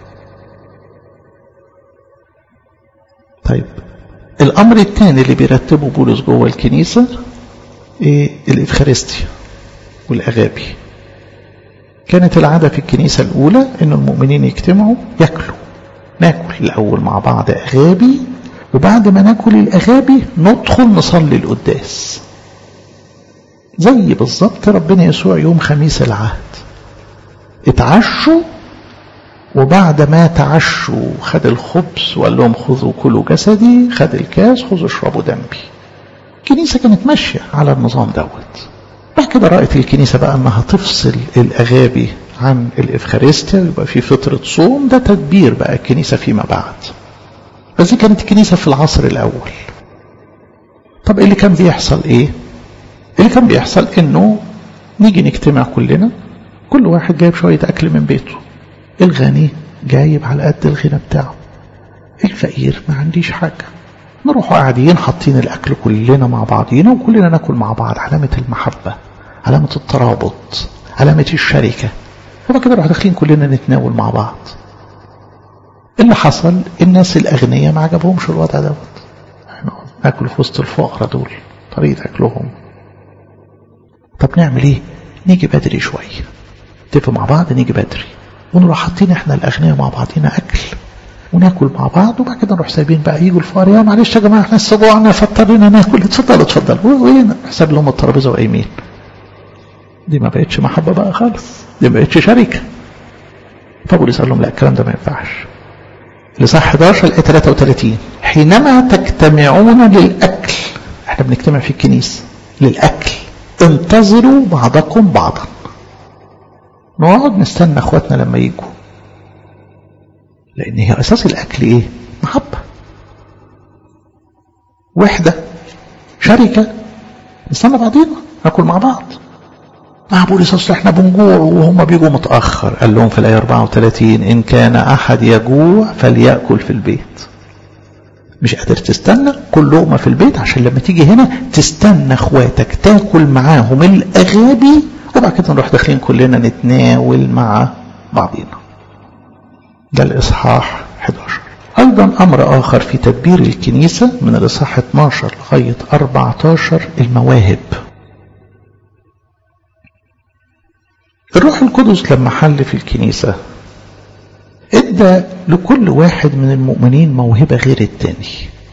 طيب الامر الثاني اللي بيرتبه بولس جوه الكنيسة ايه؟ الإفخارستيا والأغابي. كانت العادة في الكنيسة الأولى إن المؤمنين يجتمعوا يأكلوا. ناكل الأول مع بعض أغابي، وبعد ما ناكل الأغابي ندخل نصلي القداس. زي بالظبط ربنا يسوع يوم خميس العهد اتعشوا، وبعد ما تعشوا خد الخبز وقال لهم خذوا كلوا جسدي، خد الكاس خذوا اشربوا دمي. الكنيسة كانت ماشية على النظام دوت. بعد كده رأت الكنيسة بقى أنها تفصل الأغابي عن الإفخارستيا ويبقى في فترة صوم. ده تدبير بقى الكنيسة فيما بعد. بس دي كانت الكنيسة في العصر الأول. طب اللي كان بيحصل إيه؟ اللي كان بيحصل إنه نيجي نجتمع كلنا، كل واحد جايب شوية أكل من بيته. الغني جايب على قد الغنى بتاعه، الفقير ما عنديش حاجة. نروح قاعدين حاطين الأكل كلنا مع بعضينا وكلنا ناكل مع بعض، علامة المحبة، علامة الترابط، علامة الشركة. وبعد كده نروح داخلين كلنا نتناول مع بعض. اللي حصل الناس الأغنياء ما عجبهمش الوضع دوت، احنا ناكل في وسط الفقراء دول طريقة أكلهم. طب نعمل ايه؟ نيجي بدري شوية، نتفق مع بعض نيجي بدري ونروح حاطين احنا الأغنياء مع بعضينا أكل وناكل مع بعض، وبعد كده نروح سايبين بقى يجوا الفقراء، يا معلش يا جماعه احنا لسه جوعنا فاضطرينا ناكل، اتفضلوا اتفضلوا، وين حساب لهم الترابيزه وقايمين. دي ما بقتش محبه بقى خالص، دي ما بقتش شركه. فبولس قال لهم لا الكلام ده ما ينفعش. لصح احداشر الايه ثلاثة وثلاثين حينما تجتمعون للاكل، احنا بنجتمع في الكنيسه للاكل، انتظروا بعضكم بعضا. نقعد نستنى اخواتنا لما يجوا، لأن هي أساس الأكل إيه؟ محبة، وحدة، شركة، نستنى بعضينا ناكل مع بعض. مع بولس أصل إحنا بنجوع وهم بيجوا متأخر. قال لهم في الآية أربعة وثلاثين إن كان أحد يجوع فليأكل في البيت. مش قادر تستنى، كل لقمة في البيت عشان لما تيجي هنا تستنى اخواتك تاكل معاهم الأغابي، وبعد كده نروح داخلين كلنا نتناول مع بعضينا. ده الإصحاح احداشر. أيضا أمر آخر في تدبير الكنيسة من الإصحاح اثناشر لغاية أربعتاشر، المواهب. الروح القدس لما حل في الكنيسة ادى لكل واحد من المؤمنين موهبة غير التاني.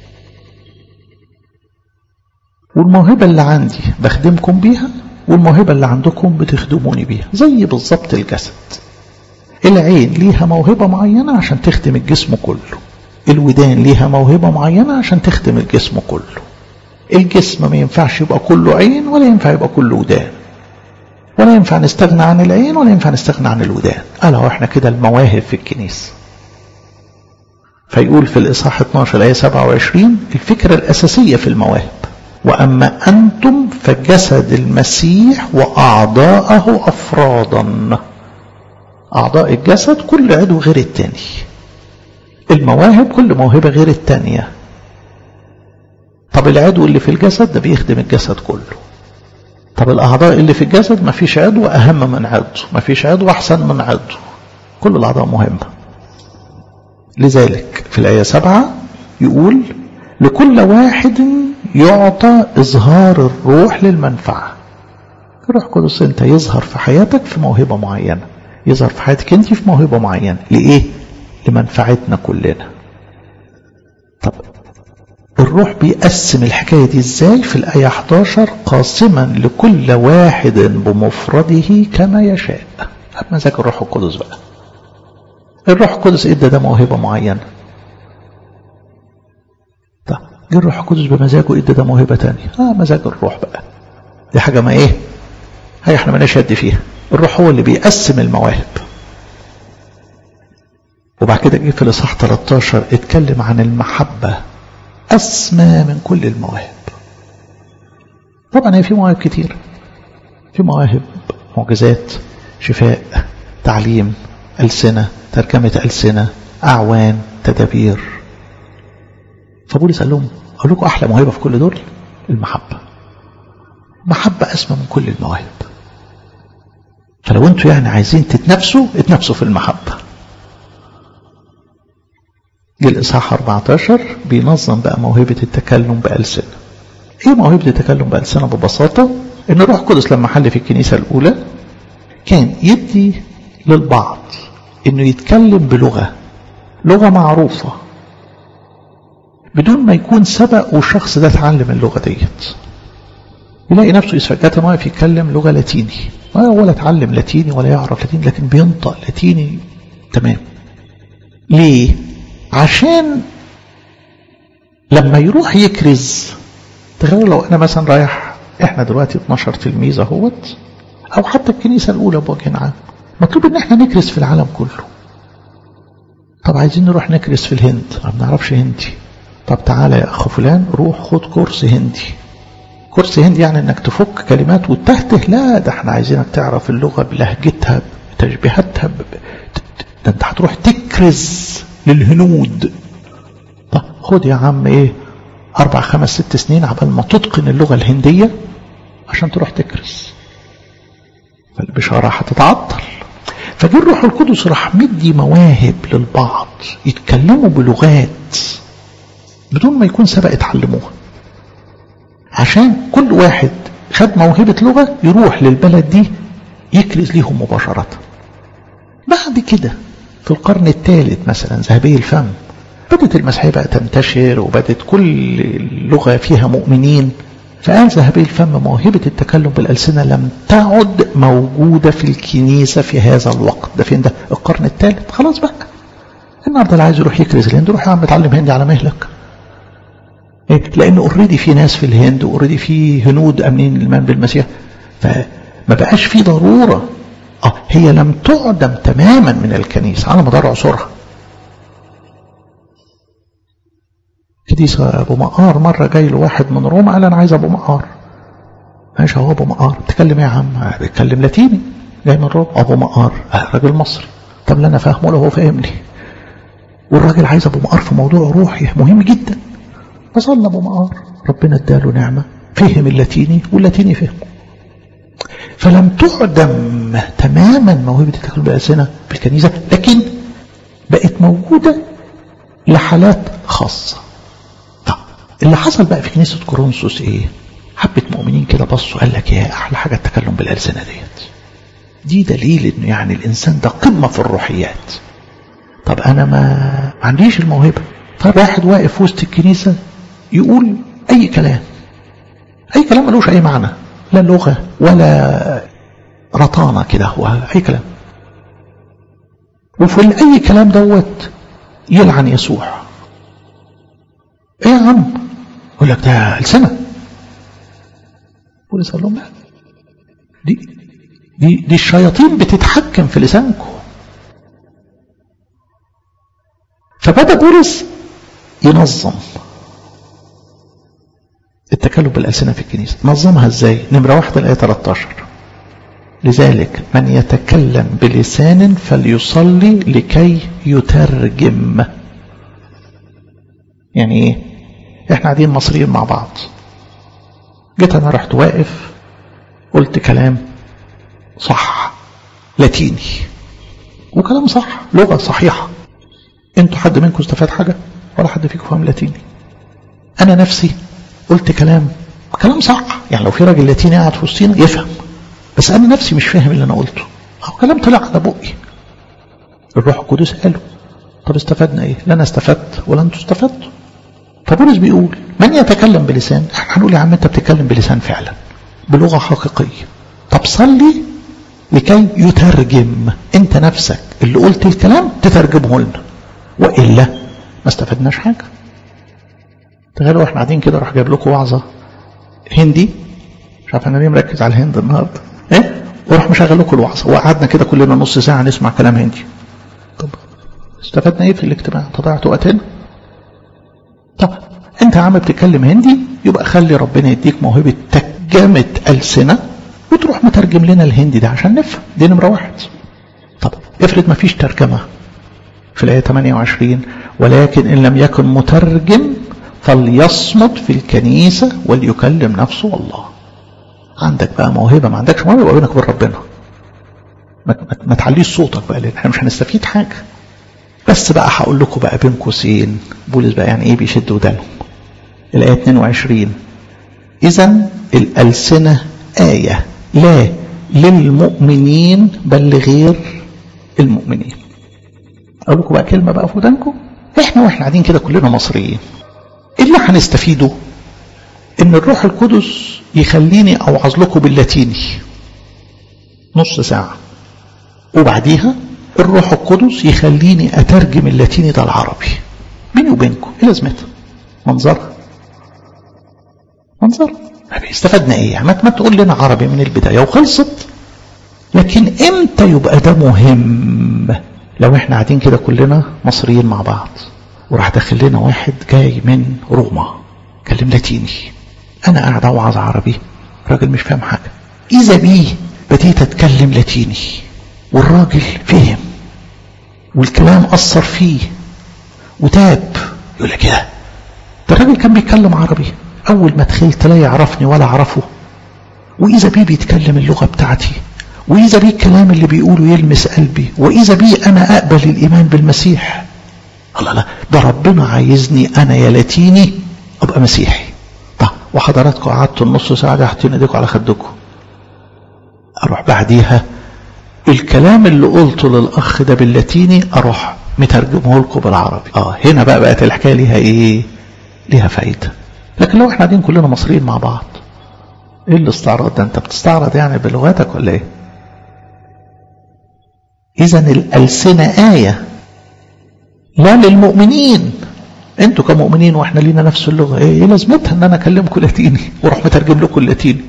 والموهبة اللي عندي بخدمكم بيها، والموهبة اللي عندكم بتخدموني بيها، زي بالضبط الجسد. العين ليها موهبة معينة عشان تخدم الجسم كله، الودان ليها موهبة معينة عشان تخدم الجسم كله. الجسم ما ينفعش يبقى كله عين ولا ينفع يبقى كله ودان، ولا ينفع نستغنى عن العين ولا ينفع نستغنى عن الودان. ألا احنا كده المواهب في الكنيسة. فيقول في الإصحاح اثناشر الآية سبعة وعشرين الفكرة الأساسية في المواهب: وأما أنتم فجسد المسيح وأعضاءه أفرادا. أعضاء الجسد كل عضو غير التاني، المواهب كل موهبة غير التانية. طب العضو اللي في الجسد ده بيخدم الجسد كله. طب الأعضاء اللي في الجسد ما فيش عضو أهم من عضو، ما فيش عضو أحسن من عضو، كل الأعضاء مهمة. لذلك في الآية سبعة يقول لكل واحد يعطى إظهار الروح للمنفعة. الروح القدس أنت يظهر في حياتك في موهبة معينة، يظهر في حياتك أنت في موهبة معينة. لإيه؟ لمنفعتنا كلنا. طب الروح بيقسم الحكاية دي إزاي؟ في الآية احداشر قاسما لكل واحد بمفرده كما يشاء. مزاج الروح القدس بقى. الروح القدس إدى ده موهبة معينة. طب جه الروح القدس بمزاجه إدى ده موهبة تانية. آه مزاج الروح بقى، دي حاجة ما إيه هي احنا ما نشهد فيها. الروح هو اللي بيقسم المواهب. وبعد كده جه في الإصحاح ثلاثة عشر اتكلم عن المحبة أسمى من كل المواهب. طبعا هي في مواهب كتير، في مواهب معجزات، شفاء، تعليم، ألسنة، ترجمة ألسنة، أعوان، تدابير. فبولس قال لهم أقول لكم أحلى موهبة في كل دول المحبة. محبة أسمى من كل المواهب. فلو أنتوا يعني عايزين تتنافسوا اتنافسوا في المحبة. جه الإصحاح أربعة عشر بينظم بقى موهبة التكلم بألسنة. إيه موهبة التكلم بألسنة؟ ببساطة إن الروح القدس لما حل في الكنيسة الأولى كان يدي للبعض إنه يتكلم بلغة لغة معروفة بدون ما يكون سبق والشخص ده اتعلم اللغة ديت. يلاقي نفسه يسفجأة واقف يتكلم لغة لاتيني، ولا اتعلم لاتيني ولا يعرف لاتيني، لكن بينطق لاتيني تمام. ليه؟ عشان لما يروح يكرز، تخيل لو انا مثلا رايح، احنا دلوقتي اتناشر تلميذ اهوت، او حتى الكنيسه الاولى بوجه عام، مطلوب ان احنا نكرز في العالم كله. طب عايزين نروح نكرز في الهند، ما بنعرفش هندي. طب تعالى يا اخ فلان روح خد كورس هندي. كورس هندي يعني انك تفك كلمات وتهته؟ لا، ده احنا عايزينك تعرف اللغه بلهجتها بتشبيهاتها. ده انت هتروح تكرز للهنود. طب خد يا عم ايه اربع خمس ست سنين عبال ما تتقن اللغة الهندية عشان تروح تكرز، فالبشارة هتتعطل. فجي الروح القدس راح مدي مواهب للبعض يتكلموا بلغات بدون ما يكون سبق اتعلموها، عشان كل واحد خد موهبة لغة يروح للبلد دي يكرز ليهم مباشرة. بعد كده في القرن الثالث مثلا ذهبي الفم بدت المسيحية بقى تنتشر وبدت كل لغة فيها مؤمنين، فقال ذهبي الفم موهبة التكلم بالألسنة لم تعد موجودة في الكنيسة في هذا الوقت. ده فين؟ ده القرن الثالث. خلاص بقى النهارده اللي عايز يروح يكرز الهند روح يا عم اتعلم هندي على مهلك. إيه؟ لأن اوريدي في ناس في الهند واوريدي في هنود أمنين الإيمان بالمسيح، فما بقاش في ضرورة. اه هي لم تعدم تماما من الكنيسة على مدار عصورها. كنيسة أبو مقار مرة جاي له واحد من روما قال أنا عايز أبو مقار. ماشي هو أبو مقار تكلم إيه يا عم؟ بيتكلم لاتيني جاي من روما. أبو مقار راجل مصري. طب لا أنا فاهمه له هو فاهمني، والراجل عايز أبو مقار في موضوع روحي مهم جدا. فصلى أبو مقار ربنا اداله نعمة فهم اللاتيني واللاتيني فهمه. فلم تعدم تماما موهبة التكلم بالألسنة في الكنيسة، لكن بقت موجودة لحالات خاصة. طب اللي حصل بقى في كنيسة كورنثوس ايه؟ حبة مؤمنين كده بصوا قال لك يا احلى حاجة التكلم بالألسنة ديت، دي دليل انه يعني الانسان ده قمة في الروحيات. طب انا ما عنديش الموهبة. طب واحد واقف في وسط الكنيسة يقول اي كلام، اي كلام ملوش اي معنى، لا لغة ولا رطانة كده، هو اي كلام، وفي اي كلام دوت يلعن يسوع. ايه يا عم؟ يقول لك ده ألسنة. بولس قال لهم لا، دي دي دي الشياطين بتتحكم في لسانكم. فبدأ بولس ينظم التكلم بالألسنة في الكنيسة. نظمها ازاي؟ نمرة واحدة الآية ثلاثة عشر لذلك من يتكلم بلسان فليصلي لكي يترجم. يعني ايه؟ احنا قاعدين مصريين مع بعض، جيت انا رحت واقف قلت كلام صح لاتيني وكلام صح لغة صحيحة، انتوا حد منكم استفاد حاجة ولا حد فيكم فهم لاتيني؟ انا نفسي قلت كلام كلام صح، يعني لو في راجل لاتيني قاعد في وسطينا يفهم، بس انا نفسي مش فاهم اللي انا قلته، او كلام طلع على بقي. الروح القدس قاله. طب استفدنا ايه؟ لا انا استفدت ولا انتوا استفدتوا. فبولس بيقول من يتكلم بلسان، احنا هنقول يا عم انت بتتكلم بلسان فعلا بلغة حقيقية، طب صلي لكي يترجم، انت نفسك اللي قلت الكلام تترجمه لنا، وإلا ما استفدناش حاجة. تخيلوا احنا قاعدين كده راح جايب لكم وعظة هندي، مش عارف انا ليه مركز على الهند النهارده، ايه وراح مشغل لكم الوعظة وقعدنا كده كلنا نص ساعة نسمع كلام هندي. طب استفدنا ايه في الاجتماع؟ تضيعت وقتنا. طب انت يا عم بتتكلم هندي، يبقى خلي ربنا يديك موهبة ترجمة ألسنة وتروح مترجم لنا الهندي ده عشان نفهم. دي نمرة واحد. طب افرض ما فيش ترجمة في الآية ثمانية وعشرين ولكن إن لم يكن مترجم فليصمت في الكنيسة وليكلم نفسه الله. عندك بقى موهبة ما عندكش موهبة، يبقى بينك وبين ربنا ما, ما, ما تعليش صوتك بقى، لأن احنا مش هنستفيد حاجة. بس بقى هقول لكم بقى بين قوسين بولس بقى يعني ايه بيشد ودانه. الآية اثنين وعشرين إذن الألسنة آية لا للمؤمنين بل لغير المؤمنين. أقول لكم بقى كلمة بقى في ودانكم. احنا واحنا قاعدين كده كلنا مصريين، اللي هنستفيده ان الروح القدس يخليني اوعظ لكم باللاتيني نص ساعة، وبعديها الروح القدس يخليني اترجم اللاتيني ده العربي. بيني وبينكم ايه لازمتها؟ منظر منظر استفدنا ايه يعني؟ ما تقول لنا عربي من البداية وخلصت. لكن امتى يبقى ده مهم؟ لو احنا قاعدين كده كلنا مصريين مع بعض وراح داخل لنا واحد جاي من روما كلم لاتيني، انا قاعد اوعظ عربي راجل مش فاهم حاجة، اذا بيه بديت اتكلم لاتيني والراجل فهم والكلام أثر فيه وتاب. يقول لك يا ده الراجل كان بيتكلم عربي، أول ما دخلت لا يعرفني ولا أعرفه، وإذا بيه بيتكلم اللغة بتاعتي، وإذا بيه الكلام اللي بيقوله يلمس قلبي، وإذا بيه أنا أقبل الإيمان بالمسيح. الله لا، ده ربنا عايزني أنا يا لاتيني أبقى مسيحي. طب وحضراتكم قعدتوا النص ساعة دي حاطين ايديكم على خدكم، أروح بعديها الكلام اللي قلته للأخ ده باللاتيني أروح مترجمه لكم بالعربي. آه هنا بقى بقت الحكاية ليها إيه؟ ليها فايدة. لكن لو احنا قاعدين كلنا مصريين مع بعض، ايه الاستعراض ده؟ انت بتستعرض يعني بلغتك ولا ايه؟ اذا الألسنة آية لا للمؤمنين. انتوا كمؤمنين واحنا لينا نفس اللغة، ايه, إيه لازمتها ان انا اكلمكم لاتيني واروح مترجم لكم اللاتيني؟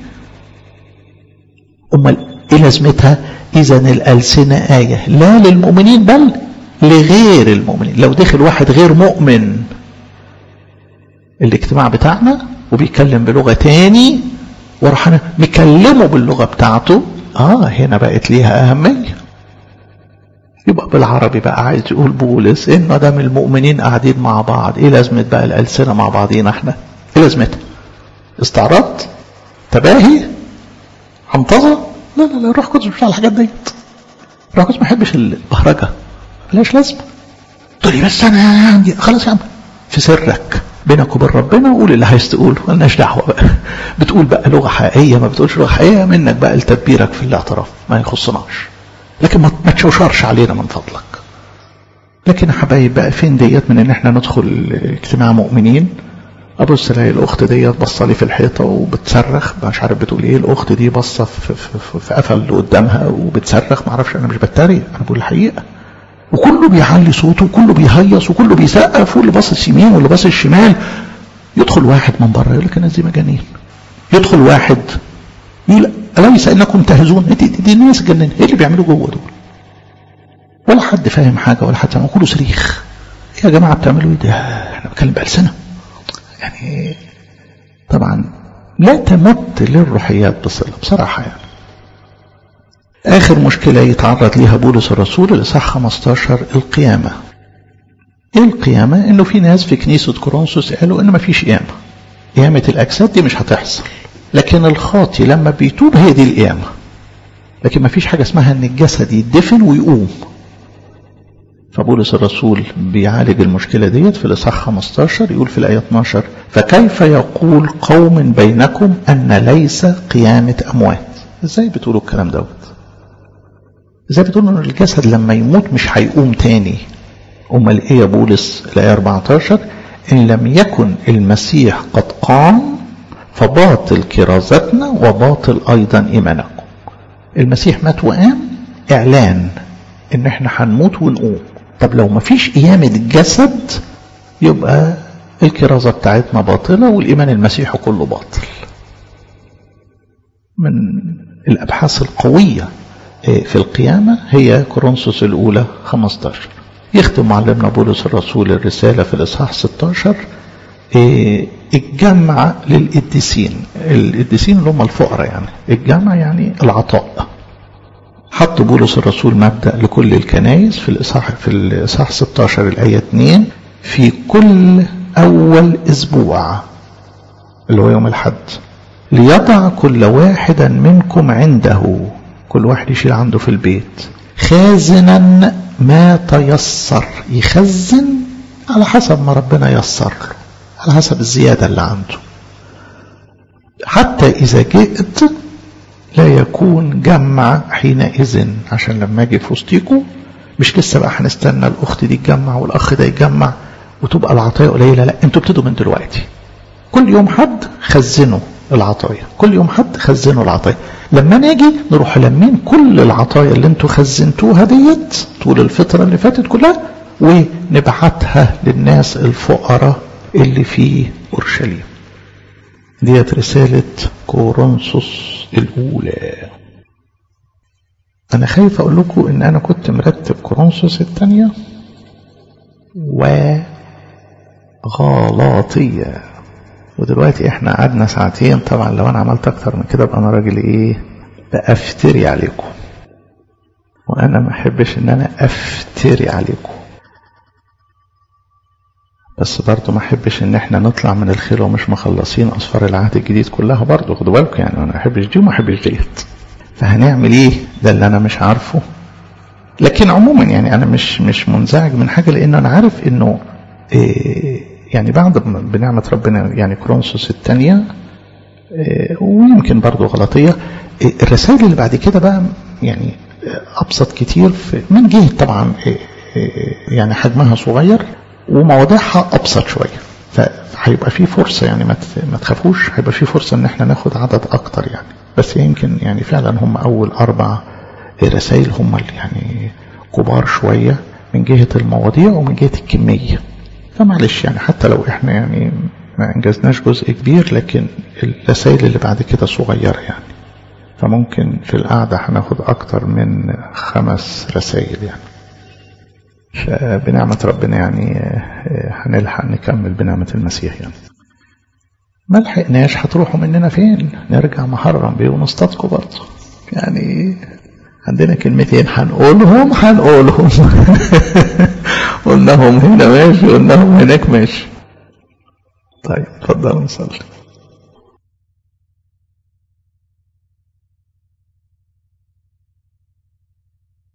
امال ايه لازمتها؟ اذا الألسنة آية لا للمؤمنين بل لغير المؤمنين. لو دخل واحد غير مؤمن الاجتماع بتاعنا وبيتكلم بلغة تاني وراح انا مكلمه باللغة بتاعته، اه هنا بقت ليها اهمية. يبقى بالعربي بقى عايز يقول بولس انه دام المؤمنين قاعدين مع بعض، ايه لازمة بقى الألسنة مع بعضينا احنا؟ ايه لازمتها؟ استعراض؟ تباهي؟ عنطزة؟ لا لا لا، الروح القدس مش على الحاجات ديت. الروح القدس ما يحبش البهرجة، ملهاش لازمة. تقول لي بس انا عندي خلاص يا عم، في سرك بينك وبين ربنا وقول اللي عايز تقوله، مالناش دعوه بقى. بتقول بقى لغه حقيقيه ما بتقولش لغه حقيقيه، منك بقى لتدبيرك في الاعتراف، ما يخصناش. لكن ما تشوشرش علينا من فضلك. لكن يا حبايب بقى فين ديت من ان احنا ندخل اجتماع مؤمنين ابص الاقي الاخت ديت بصه لي في الحيطه وبتصرخ، مش عارف بتقول ايه، الاخت دي بصه في, في, في قفل اللي قدامها وبتصرخ، ما اعرفش، انا مش بتريق، انا بقول الحقيقه. وكله بيعلي صوته وكله بيهيص وكله بيسقف واللي باصص يمين واللي باصص شمال. يدخل واحد من بره يقول لك الناس دي مجانين. يدخل واحد يقول أليس انكم تهزون؟ دي, دي, دي الناس جنين، ايه اللي بيعملوا جوه دول؟ ولا حد فاهم حاجه ولا حد فاهم، كله صريخ. ايه يا جماعه بتعملوا ايه ده؟ احنا بنتكلم بألسنة. يعني طبعا لا تمت للروحيات بصله بصراحه. يعني آخر مشكلة يتعرض ليها بولس الرسول الإصحاح خمستاشر، القيامة. إيه القيامة؟ إنه في ناس في كنيسة كورنثوس قالوا إنه ما فيش قيامة، قيامة الأجساد دي مش هتحصل، لكن الخاطي لما بيتوب هي دي القيامة. لكن ما فيش حاجة اسمها إن الجسد يدفن ويقوم. فبولس الرسول بيعالج المشكلة ديت في الإصحاح خمستاشر، يقول في الآية اتناشر: فكيف يقول قوم بينكم أن ليس قيامة أموات؟ إزاي بتقولوا الكلام دوت؟ إزاي بتقولوا أن الجسد لما يموت مش هيقوم تاني؟ أمال إيه يا بولس؟ الآية أربعتاشر: إن لم يكن المسيح قد قام فباطل كرازتنا وباطل أيضا إيمانكم. المسيح مات وقام، إعلان إن إحنا هنموت ونقوم. طب لو ما فيش قيامة الجسد يبقى الكرازة بتاعتنا باطلة والإيمان المسيحي كله باطل. من الأبحاث القوية في القيامة هي كورنثوس الأولى خمستاشر. يختم معلمنا بولس الرسول الرسالة في الإصحاح ستاشر الجمع للقديسين. القديسين اللي هم الفقراء، يعني الجمع يعني العطاء. حط بولس الرسول مبدأ لكل الكنائس في الإصحاح في الإصحاح ستاشر الآية اتنين: في كل أول أسبوع اللي هو يوم الحد ليضع كل واحدا منكم عنده، كل واحد يشيل عنده في البيت، خازنا ما تيسر. يخزن على حسب ما ربنا يسر له، على حسب الزيادة اللي عنده، حتى إذا جئت لا يكون جمع حينئذ. عشان لما اجي في وسطيكم مش لسه بقى هنستنى الأخت دي تجمع والأخ ده يجمع وتبقى العطايا قليلة. لا، انتوا ابتدوا من دلوقتي. كل يوم حد خزنوا العطايا، كل يوم حد خزنوا العطايا. لما نيجي نروح لمين كل العطايا اللي انتوا خزنتوها ديت طول الفترة اللي فاتت كلها ونبعتها للناس الفقراء اللي في أورشليم. ديت رسالة كورنثوس الأولى. أنا خايف أقول لكم إن أنا كنت مرتب كورنثوس الثانية وغلاطية، ودلوقتي إحنا قعدنا ساعتين. طبعا لو أنا عملت أكتر من كده بقى أنا راجل إيه بأفتري عليكم. وانا ما احبش ان انا افتري عليكم، بس برضو ما احبش ان احنا نطلع من الخير ومش مخلصين اسفار العهد الجديد كلها برضو. خدوا بالكم يعني، انا ما احبش دي وما احبش ديت، فهنعمل ايه؟ ده اللي انا مش عارفه. لكن عموما يعني انا مش مش منزعج من حاجه، لان انا عارف انه إيه يعني بعد بنعمه ربنا يعني كورنثوس الثانيه إيه ويمكن برضو غلطيه، إيه الرسائل اللي بعد كده بقى يعني ابسط كتير في من جهه طبعا إيه إيه يعني حجمها صغير ومواضيعها ابسط شويه، فهيبقى في فرصه يعني ما تخافوش، هيبقى في فرصه ان احنا ناخد عدد اكتر يعني. بس يمكن يعني فعلا هم اول اربع رسائل هم اللي يعني كبار شويه من جهه المواضيع ومن جهه الكميه، فمعلش يعني حتى لو احنا يعني ما انجزناش جزء كبير، لكن الرسائل اللي بعد كده صغيره يعني، فممكن في القعده هناخد اكتر من خمس رسائل يعني. فبنعمة ربنا يعني هنلحق نكمل بنعمة المسيح يعني. ما لحقناش هتروحوا مننا فين؟ نرجع محرم بيه ونصطادكم برضه يعني. عندنا كلمتين هنقولهم هنقولهم قلناهم هنا ماشي، قلناهم هناك ماشي. طيب اتفضلوا نصلي.